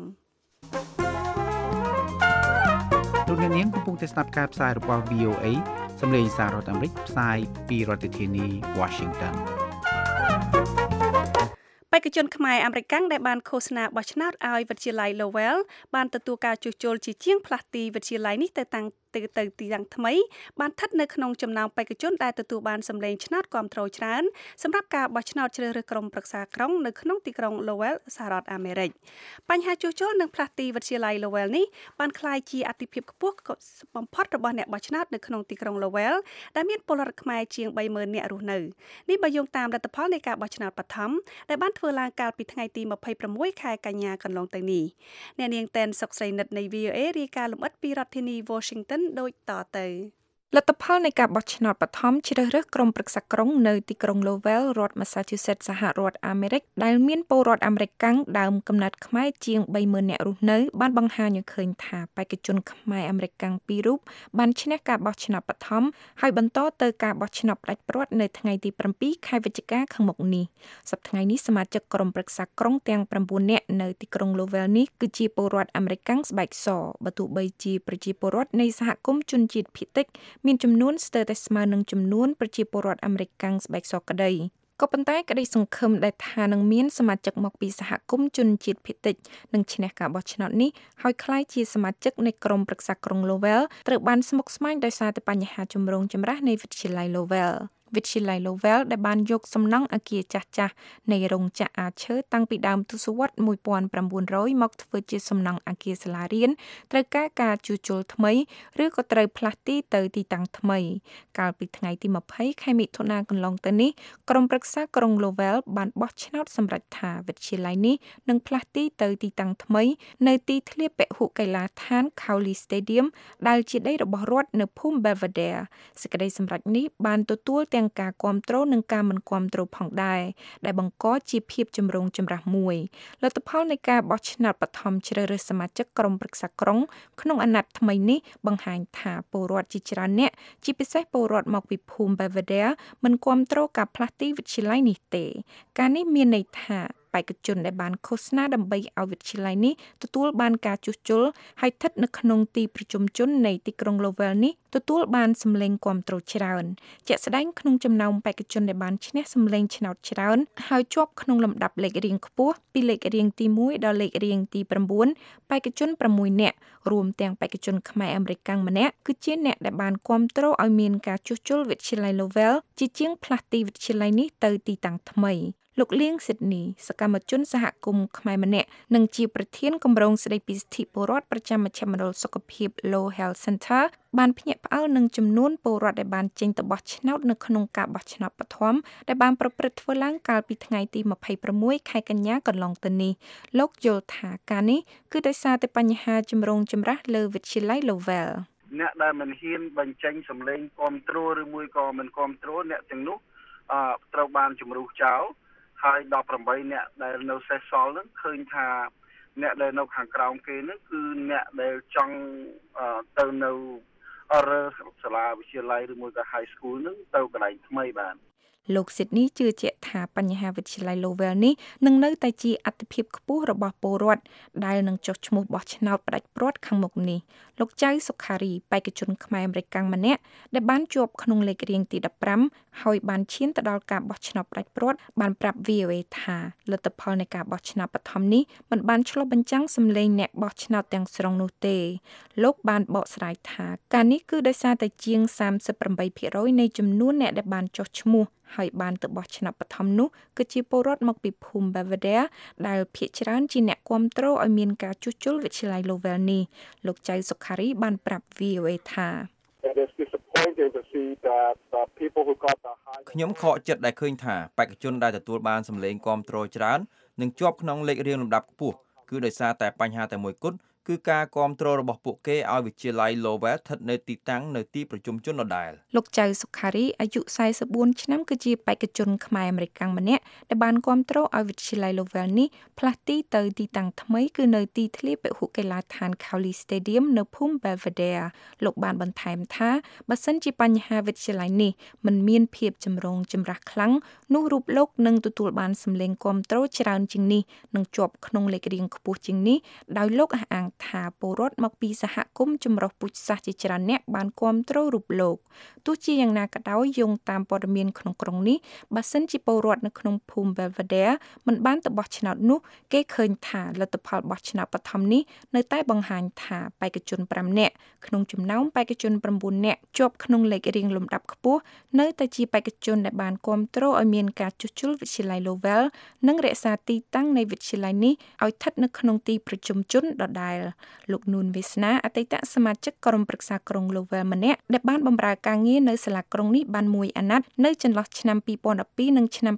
លោកអ្នកនាងកំពុងតែស្ដាប់ការផ្សាយរបស់ VOA សម្លេងសាររដ្ឋអាមេរិកផ្សាយពីរដ្ឋធានី Washington បេក្ខជនខ្មែរអាមេរិកដែលបានឃោសនាបោះឆ្នោតឲ្យវិទ្យាល័យ Lowell បានទទួលការជួសជុលជាជាងផ្លាស់ទីវិទ្យាល័យនេះទៅទីតាំងថ្មីបានស្ថិតនៅក្នុងចំណោមបេក្ខជនដែលទទួលបានសម្លេងឆ្នោតគាំទ្រច្រើនសម្រាប់ការបោះឆ្នោតជ្រើសរើសក្រុមប្រឹក្សាក្រុងនៅក្នុងទីក្រុង Lowell សហរដ្ឋអាមេរិកបញ្ហាជួសជុលនិងផ្លាស់ទីវិទ្យាល័យ Lowell នេះបានក្លាយជាអាទិភាពខ្ពស់បំផុតរបស់អ្នកបោះឆ្នោតនៅក្នុងទីក្រុង Lowell ដែលមានពលរដ្ឋខ្មែរជាង 30,000 នាក់រស់នៅនេះបើយោងតាមលទ្ធផលនៃការបោះឆ្នោតបឋមដែលបានធ្វើឡើងកាលពីថ្ងៃទី26ខែកញ្ញាកន្លងទៅនេះអ្នកនាងតែនសុកស្រីនិតនៃ VOA រាយការណ៍លម្អិតពីរដ្ឋធានី Washington ដូចតទៅលទ្ធផលនៃការបោះឆ្នោតបឋមជ្រើសរើសក្រុមប្រឹក្សាក្រុងនៅទីក្រុង Lowell រដ្ឋ Massachusetts សហរដ្ឋអាមេរិកដែលមានពលរដ្ឋអាមេរិកដើមកំណើតខ្មែរជាង 30,000 នាក់រស់នៅបានបង្ហាញឲ្យឃើញថាបេក្ខជនខ្មែរអាមេរិក2រូបបានឈ្នះការបោះឆ្នោតបឋមហើយបន្តទៅការបោះឆ្នោតផ្ដាច់ព្រាត់នៅថ្ងៃទី7ខែវិច្ឆិកាខាងមុខនេះសប្តាហ៍ថ្ងៃនេះសមាជិកក្រុមប្រឹក្សាក្រុងទាំង9នាក់នៅទីក្រុង Lowell នេះគឺជាពលរដ្ឋអាមេរិកស្បែកសបើទោះបីជាប្រជាពលរដ្ឋនៃសហគមន៍ជនជាតិភាគតិចមានចំនួនស្ទើរតែស្មើនឹងចំនួនប្រជាពលរដ្ឋអាមេរិកស្បែកសក្តីក៏ប៉ុន្តែក្តីសង្ឃឹមដែលថានឹងមានសមាជិកមកពីសហគមន៍ជនជាតិភាគតិចនឹងឈ្នះការបោះឆ្នោតនេះហើយក្លាយជាសមាជិកនៃក្រុមប្រឹក្សាក្រុង Lowell ត្រូវបានស្មុគស្មាញដោយសារតែបញ្ហាចម្រូងចម្រាសនៃវិទ្យាល័យ Lowell វិទ្យាល័យ Lowell ដែលបានយកសំណង់អគារចាស់ៗនៃរោងចក្រអាឈើតាំងពីដើមទសវត្សរ៍1900មកធ្វើជាសំណង់អគារសាលារៀនត្រូវការជួសជុលថ្មីឬក៏ត្រូវផ្លាស់ទីទៅទីតាំងថ្មីកាលពីថ្ងៃទី20ខែមិថុនាកន្លងទៅនេះក្រុមប្រឹក្សាក្រុង Lowell បានបោះឆ្នោតសម្រេចថាវិទ្យាល័យនេះនឹងផ្លាស់ទីទៅទីតាំងថ្មីនៅទីធ្លាពហុកីឡាដ្ឋាន Cowley Stadium ដែលជាដីរបស់រដ្ឋនៅភូមិ Belvedere សេចក្តីសម្រេចនេះបានទទួលទាំងការគាំទ្រនិងការមិនគាំទ្រផងដែរដែលបង្កជាភាពចម្រូងចម្រាសមួយលទ្ធផលនៃការបោះឆ្នោតបឋមជ្រើសរើសសមាជិកក្រុមប្រឹក្សាក្រុងក្នុងអាណត្តិថ្មីនេះបង្ហាញថាពលរដ្ឋជាច្រើនអ្នកជាពិសេសពលរដ្ឋមកពីភូមិ Belvedere មិនគាំទ្រការផ្លាស់ទីវិទ្យាល័យនេះទេការនេះមានន័យថាបេក្ខជនដែលបានឃោសនាដើម្បីឲ្យវិទ្យាល័យនេះទទួលបានការជួសជុលហើយស្ថិតនៅក្នុងទីប្រជុំជននៃទីក្រុង Lowell នេះទទួលបានសម្លេងគាំទ្រច្រើនជាក់ស្ដែងក្នុងចំណោមបេក្ខជនដែលបានឈ្នះសម្លេងឆ្នោតច្រើនហើយជាប់ក្នុងលំដាប់លេខរៀងខ្ពស់ពីលេខរៀងទី1ដល់លេខរៀងទី9បេក្ខជន6នាក់រួមទាំងបេក្ខជនខ្មែរអាមេរិកម្នាក់គឺជាអ្នកដែលបានគាំទ្រឲ្យមានការជួសជុលវិទ្យាល័យ Lowell ជាជាងផ្លាស់ទីវិទ្យាល័យនេះទៅទីតាំងថ្មីលោកលៀងស៊ីដនីសកម្មជនសហគមន៍ខ្មែរម្នាក់និងជាប្រធានគម្រោងស្ដីពីសិទ្ធិពលរដ្ឋប្រចាំមជ្ឈមណ្ឌលសុខភាព Low Health Center បានភ្ញាក់ផ្អើលនឹងចំនួនពលរដ្ឋដែលបានចេញទៅបោះឆ្នោតនៅក្នុងការបោះឆ្នោតបឋមដែលបានប្រព្រឹត្តធ្វើឡើងកាលពីថ្ងៃទី26ខែកញ្ញាកន្លងទៅនេះលោកយល់ថាការនេះគឺដោយសារតែបញ្ហាចម្រូងចម្រាសលើវិទ្យាល័យ Lowell អ្នកដែលមិនហ៊ានបញ្ចេញសម្លេងគាំទ្រឬមួយក៏មិនគាំទ្រអ្នកទាំងនោះត្រូវបានជំរុះចោលហើយ18អ្នកដែលនៅសេសសល់ហ្នឹងឃើញថាអ្នកដែលនៅខាងក្រោមគេហ្នឹងគឺអ្នកដែលចង់ទៅនៅរើសាលាវិទ្យាល័យឬមួយក៏ high school ហ្នឹងទៅកន្លែងថ្មីបានលោកស៊ីដនីជឿជាក់ថាបញ្ហាវិទ្យាល័យ Lowell នេះនឹងនៅតែជាអត្ថប្រយោជន៍ខ្ពស់របស់ពលរដ្ឋដែលនឹងចុះឈ្មោះបោះឆ្នោតផ្ដាច់ព្រាត់ខាងមុខនេះលោកចៅសុខារីបេក្ខជនខ្មែរអាមេរិកម្នាក់ដែលបានជាប់ក្នុងលេខរៀងទី15ហើយបានឈានទៅដល់ការបោះឆ្នោតផ្ដាច់ព្រាត់បានប្រាប់ VOA ថាលទ្ធផលនៃការបោះឆ្នោតបឋមនេះមិនបានឆ្លុះបញ្ចាំងសម្លេងអ្នកបោះឆ្នោតទាំងស្រុងនោះទេលោកបានបកស្រាយថាការនេះគឺដោយសារតែជាង 38% នៃចំនួនអ្នកដែលបានចុះឈ្មោះហើយបានទៅបោះឆ្នោតបឋមនោះគឺជាពលរដ្ឋមកពីភូមិ Belvedere ដែលភាគច្រើនជាអ្នកគាំទ្រឲ្យមានការជួសជុលវិទ្យាល័យ Lowell នេះលោកចៅសុខារីបានប្រាប់ VOA ថាខ្ញុំខកចិត្តដែលឃើញថាបេក្ខជនដែលទទួលបានសម្លេងគាំទ្រច្រើននិងជាប់ក្នុងលេខរៀងលំដាប់ខ្ពស់គឺដោយសារតែបញ្ហាតែមួយគត់គឺការគាំទ្ររបស់ពួកគេឲ្យវិទ្យាល័យ Lowell ស្ថិតនៅទីតាំងនៅទីប្រជុំជនដដែលលោកចៅសុខារីអាយុ44ឆ្នាំគឺជាបេក្ខជនខ្មែរអាមេរិកម្នាក់ដែលបានគាំទ្រឲ្យវិទ្យាល័យ Lowell នេះផ្លាស់ទីទៅទីតាំងថ្មីគឺនៅទីធ្លាពហុកីឡដ្ឋាន Cowley Stadium នៅភូមិ Belvedere លោកបានបន្ថែមថាបើសិនជាបញ្ហាវិទ្យាល័យនេះមិនមានភាពចម្រូងចម្រាសខ្លាំងនោះរូបលោកនឹងទទួលបានសម្លេងគាំទ្រច្រើនជាងនេះនិងជាប់ក្នុងលេខរៀងខ្ពស់ជាងនេះដោយលោកអះអាងថាពលរដ្ឋមកពីសហគមន៍ចម្រុះពូជសាសន៍ជាច្រើនអ្នកបានគាំទ្ររូបលោកទោះជាយ៉ាងណាក៏ដោយយោងតាមព័ត៌មានក្នុងក្រុងនេះបើសិនជាពលរដ្ឋនៅក្នុងភូមិ Belvedere មិនបានទៅបោះឆ្នោតនោះគេឃើញថាលទ្ធផលបោះឆ្នោតបឋមនេះនៅតែបង្ហាញថាបេក្ខជន5នាក់ក្នុងចំណោមបេក្ខជន9នាក់ជាប់ក្នុងលេខរៀងលំដាប់ខ្ពស់នៅតែជាបេក្ខជនដែលបានគាំទ្រឲ្យមានការជួសជុលវិទ្យាល័យ Lowell និងរក្សាទីតាំងនៃវិទ្យាល័យនេះឲ្យស្ថិតនៅក្នុងទីប្រជុំជនដដែលលោកនួនវាសនាអតីតសមាជិកក្រុមប្រឹក្សាក្រុង Lowell ម្នាក់ដែលបានបម្រើការងារនៅសាលាក្រុងនេះបានមួយអាណត្តិនៅចន្លោះឆ្នាំ2012និងឆ្នាំ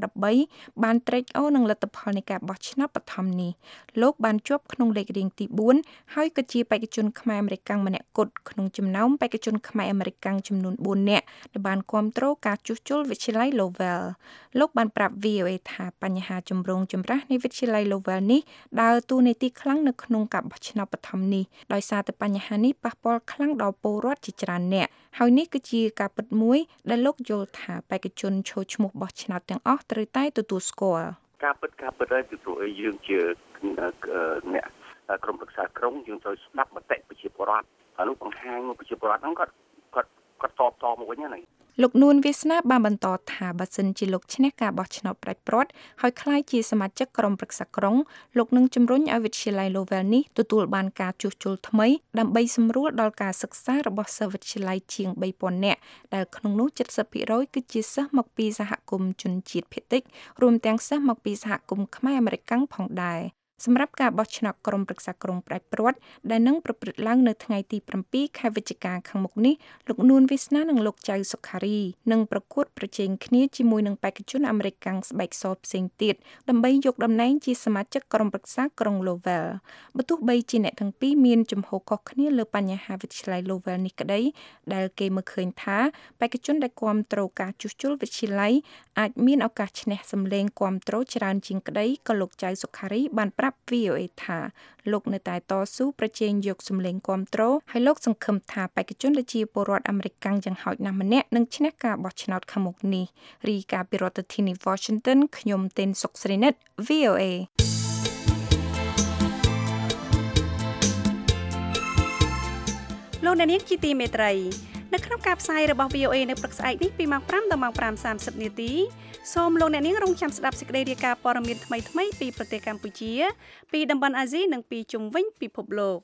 2013បានត្រេកអរនឹងលទ្ធផលនៃការបោះឆ្នោតបឋមនេះលោកបានជាប់ក្នុងលេខរៀងទី4ហើយក៏ជាបេក្ខជនខ្មែរអាមេរិកម្នាក់គត់ក្នុងចំណោមបេក្ខជនខ្មែរអាមេរិកចំនួន4នាក់ដែលបានគាំទ្រការជួសជុលវិទ្យាល័យ Lowell លោកបានប្រាប់ VOA ថាបញ្ហាចម្រូងចម្រាសនៃវិទ្យាល័យ Lowell នេះដើរតួនាទីខ្លាំងនៅក្នុងការបោះឆ្នោតបឋមនេះដោយសារតែបញ្ហានេះប៉ះពាល់ខ្លាំងដល់ពលរដ្ឋជាច្រើនអ្នកហើយនេះគឺជាការពិតមួយដែលលោកយល់ថាបេក្ខជនចូលឈ្មោះបោះឆ្នោតទាំងអស់ត្រូវតែទទួលស្គាល់ការពិតហើយពីព្រោះយើងជាអ្នកក្រុមប្រឹក្សាក្រុងយើងត្រូវស្ដាប់មតិប្រជាពលរដ្ឋហើយនោះបង្ហាញប្រជាពលរដ្ឋហ្នឹងគាត់តបមកវិញហ្នឹងលោកនួនវាសនាបានបន្តថាបើសិនជាលោកឈ្នះការបោះឆ្នោតផ្ដាច់ព្រាត់ហើយក្លាយជាសមាជិកក្រុមប្រឹក្សាក្រុងលោកនឹងជំរុញឲ្យវិទ្យាល័យ Lowell នេះទទួលបានការជួសជុលថ្មីដើម្បីសម្រួលដល់ការសិក្សារបស់សិស្សវិទ្យាល័យជាង 3000 នាក់ដែលក្នុងនោះ 70% គឺជាសិស្សមកពីសហគមន៍ជនជាតិភាគតិចរួមទាំងសិស្សមកពីសហគមន៍ខ្មែរអាមេរិកផងដែរសម្រាប់ការបោះឆ្នោតក្រុមប្រឹក្សាក្រុងផ្ដាច់ព្រាត់ដែលនឹងប្រព្រឹត្តឡើងនៅថ្ងៃទី7ខែវិច្ឆិកាខាងមុខនេះលោកនួនវាសនានិងលោកចៅសុខារីនឹងប្រកួតប្រជែងគ្នាជាមួយនឹងបេក្ខជនអាមេរិកកាំងស្បែកសផ្សេងទៀតដើម្បីយកតំណែងជាសមាជិកក្រុមប្រឹក្សាក្រុង Lowell បើទោះបីជាអ្នកទាំងពីរមានជំហរខុសគ្នាលើបញ្ហាវិទ្យាល័យ Lowell នេះក្តីដែលគេមើលឃើញថាបេក្ខជនដែលគាំទ្រការជួសជុលវិទ្យាល័យអាចមានឱកាសឈ្នះសម្លេងគាំទ្រច្រើនជាងក្តីក៏លោកចៅសុខារីបានប្រាប់ VOA ថាលោកនៅតែតស៊ូប្រជែងយកសម្លេងគាំទ្រហើយលោកសង្ឃឹមថាបេក្ខជនដែលជាពលរដ្ឋអាមេរិកកាំងយ៉ាងហោចណាស់ម្នាក់នឹងឈ្នះការបោះឆ្នោតខាងមុខនេះរីកាពីរដ្ឋធានី Washington ខ្ញុំទេនសុកស្រីនិត VOA លោកអ្នកនាងជាទីមេត្រីនៅក្នុងការផ្សាយរបស់ VOA នៅព្រឹកស្អែកនេះពីម៉ោង 5 ដល់ម៉ោង 5:30 នាទីសូមលោកអ្នកនាងរងចាំស្ដាប់សេចក្តីរាយការណ៍ព័ត៌មានថ្មីៗពីប្រទេសកម្ពុជាពីតំបន់អាស៊ីនិងពីជុំវិញពិភពលោក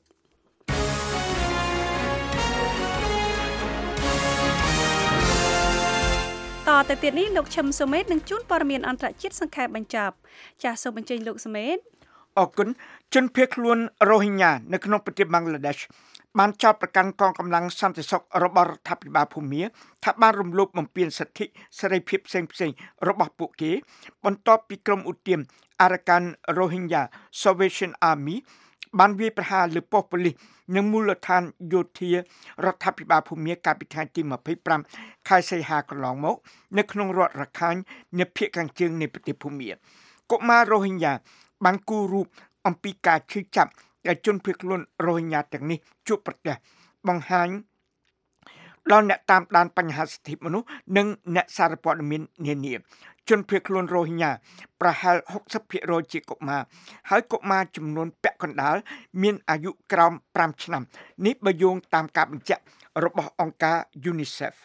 តទៅទៀតនេះលោកឈឹមសុមេតនឹងជួនព័ត៌មានអន្តរជាតិសង្ខេបបញ្ចប់ចាសសូមអញ្ជើញលោកសុមេតអរគុណជនភៀសខ្លួនរ៉ូហីញ៉ានៅក្នុងប្រទេសបង់ក្លាដេសបានចោទប្រកាន់កងកម្លាំងសន្តិសុខរបស់រដ្ឋាភិបាលភូមាថាបានរំលោភបំពានសិទ្ធិសេរីភាពផ្សេងៗរបស់ពួកគេបន្ទាប់ពីក្រុមឧទាម Arakan Rohingya Salvation Army បានវាយប្រហារលើប៉ុស្តិ៍ប៉ូលីសនៅមូលដ្ឋានយោធារដ្ឋាភិបាលភូមាកាលពីថ្ងៃទី25ខែសីហាកន្លងមកនៅក្នុងរដ្ឋរខាញ់នៅភាគខាងជើងនៃប្រទេសភូមាកុមាររ៉ូហីញ៉ាបានគូររូបអំពីការឈឺចាប់ដែលជនភៀសខ្លួនរ៉ូហីញ៉ាទាំងនេះជួបប្រទះបង្ហាញដល់អ្នកតាមដានបញ្ហាសិទ្ធិមនុស្សនិងអ្នកសារព័ត៌មាននានាជនភៀសខ្លួនរ៉ូហីញ៉ាប្រហែល 60% ជាកុមារហើយកុមារចំនួនពាក់កណ្ដាលមានអាយុក្រោម5ឆ្នាំនេះបើយោងតាមការបញ្ជាក់របស់អង្គការ UNICEF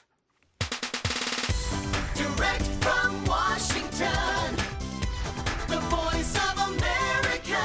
Direct from Washington, the voice of America,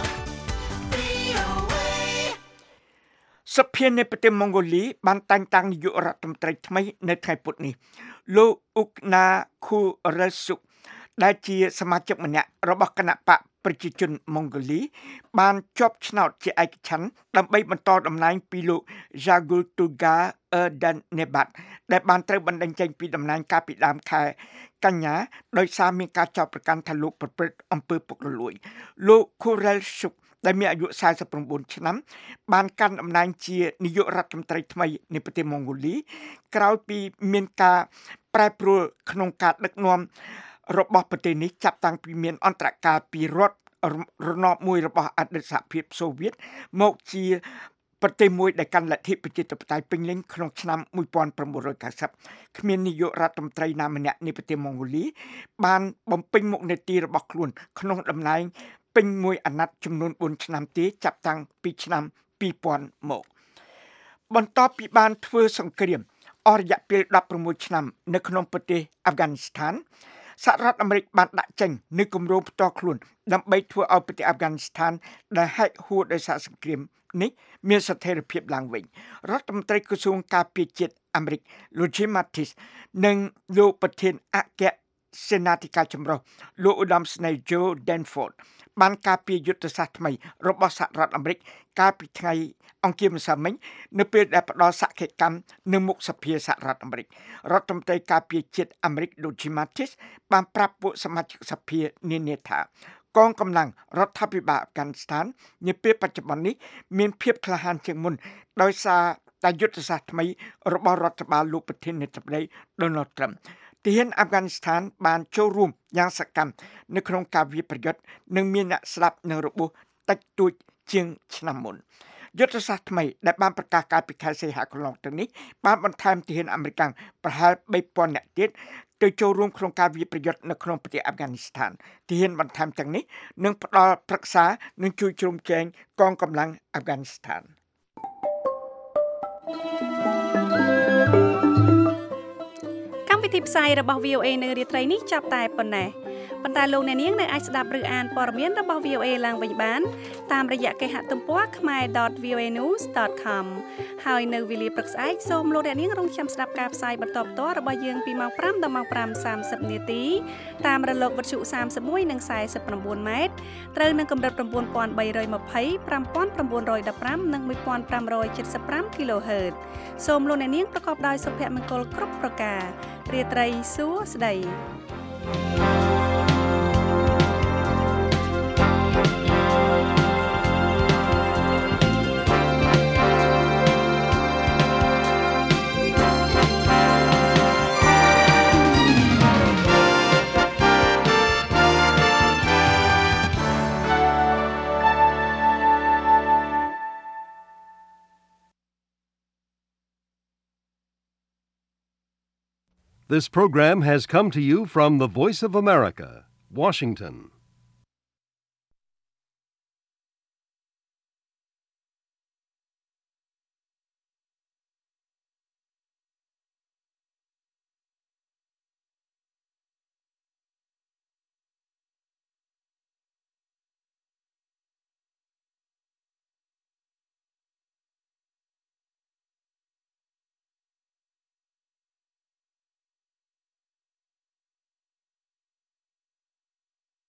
VOA. សភានៃប្រទេសម៉ុងហ្គូលីបានតែងតាំងនាយករដ្ឋមន្ត្រីថ្មីនៅថ្ងៃពុធនេះលោកអ៊ុកណាខូរ៉េសុកដែលជាសមាជិកម្នាក់របស់គណៈបកប្រជាជនម៉ុងហ្គូលីបានជាប់ឆ្នោតជាឯកច្ឆន្ទដើម្បីបន្តតំណែងពីលោក Jagul Tuga Erdanebat ដែលបានត្រូវបណ្តេញចេញពីតំណែងកាលពីដើមខែកញ្ញាដោយសារមានការចោទប្រកាន់ថាលោកប្រព្រឹត្តអំពើពុករលួយលោក Khurelshuk ដែលមានអាយុ49ឆ្នាំបានកាន់តំណែងជានាយករដ្ឋមន្ត្រីថ្មីនៃប្រទេសម៉ុងហ្គូលីក្រោយពីមានការប្រែប្រួលក្នុងការដឹកនាំរបស់ប្រទេសនេះចាប់តាំងពីមានអន្តរកាលពីរដ្ឋរណបមួយរបស់អតីតសហភាពសូវៀតមកជាប្រទេសមួយដែលកាន់លទ្ធិប្រជាធិបតេយ្យពេញលេញក្នុងឆ្នាំ1990គ្មាននាយករដ្ឋមន្ត្រីណាម្នាក់នៃប្រទេសម៉ុងហ្គូលីបានបំពេញមុខនីតិរបស់ខ្លួនក្នុងតំណែងពេញមួយអាណត្តិចំនួន4ឆ្នាំទេចាប់តាំងពីឆ្នាំ2000មកបន្ទាប់ពីបានធ្វើសង្គ្រាមអស់រយៈពេល16ឆ្នាំនៅក្នុងប្រទេសអាហ្វហ្គានីស្ថានសហរដ្ឋអាមេរិកបានដាក់ចេញនូវគម្រោងផ្ទាល់ខ្លួនដើម្បីធ្វើឲ្យប្រទេសអាហ្វហ្គានីស្ថានដែលហែកហួរដោយសារសង្គ្រាមនេះមានស្ថិរភាពឡើងវិញរដ្ឋមន្ត្រីក្រសួងការពារជាតិអាមេរិកលោក Jim Mattis និងលោកប្រធានអគ្គសេនាធិការចម្រុះលោកឧត្តមស្នេហ៍ Joe Danforth បានការពារយុទ្ធសាស្ត្រថ្មីរបស់សហរដ្ឋអាមេរិកកាលពីថ្ងៃអង្គារម្សិលមិញនៅពេលដែលផ្ដល់សក្ខីកម្មនៅមុខសភាសហរដ្ឋអាមេរិករដ្ឋមន្ត្រីការពារជាតិអាមេរិកលោក Jim Mattis បានប្រាប់ពួកសមាជិកសភានានាថាកងកម្លាំងរដ្ឋាភិបាលអាហ្វហ្គានីស្ថាននាពេលបច្ចុប្បន្ននេះមានភាពក្លាហានជាងមុនដោយសារតែយុទ្ធសាស្ត្រថ្មីរបស់រដ្ឋបាលលោកប្រធានាធិបតី Donald Trump ទាហានអាហ្វហ្គានីស្ថានបានចូលរួមយ៉ាងសកម្មនៅក្នុងការវាយប្រយុទ្ធនិងមានអ្នកស្លាប់និងរបួសតិចតួចជាងឆ្នាំមុនយុទ្ធសាស្ត្រថ្មីដែលបានប្រកាសកាលពីខែសីហាកន្លងទៅនេះបានបន្ថែមទាហានអាមេរិកប្រហែល 3000 នាក់ទៀតទៅចូលរួមក្នុងការវាយប្រយុទ្ធនៅក្នុងប្រទេសអាហ្វហ្គានីស្ថានទាហានបន្ថែមទាំងនេះនឹងផ្ដល់ប្រឹក្សានិងជួយជ្រោមជ្រែងកងកម្លាំងអាហ្វហ្គានីស្ថានកម្មវិធីផ្សាយរបស់ VOA នៅរាត្រីនេះចាប់តែប៉ុណ្ណេះប៉ុន្តែលោកអ្នកនាងនៅអាចស្ដាប់ឬអានព័ត៌មានរបស់ VOA ឡើងវិញបានតាមរយៈគេហទំព័រ khmer.voanews.com ហើយនៅវេលាព្រឹកស្អែកសូមលោកអ្នកនាងរងចាំស្ដាប់ការផ្សាយបន្តផ្ទាល់របស់យើងពីម៉ោង 5 ដល់ម៉ោង 5:30 នាទីតាមរលកវិទ្យុ 31 និង 49 ម៉ែត្រត្រូវនឹងកម្រិត 9320 5915 និង 1575 kHz សូមលោកអ្នកនាងប្រកបដោយសុភមង្គលគ្រប់ប្រការរាត្រីសួស្តី This program has come to you from the Voice of America, Washington.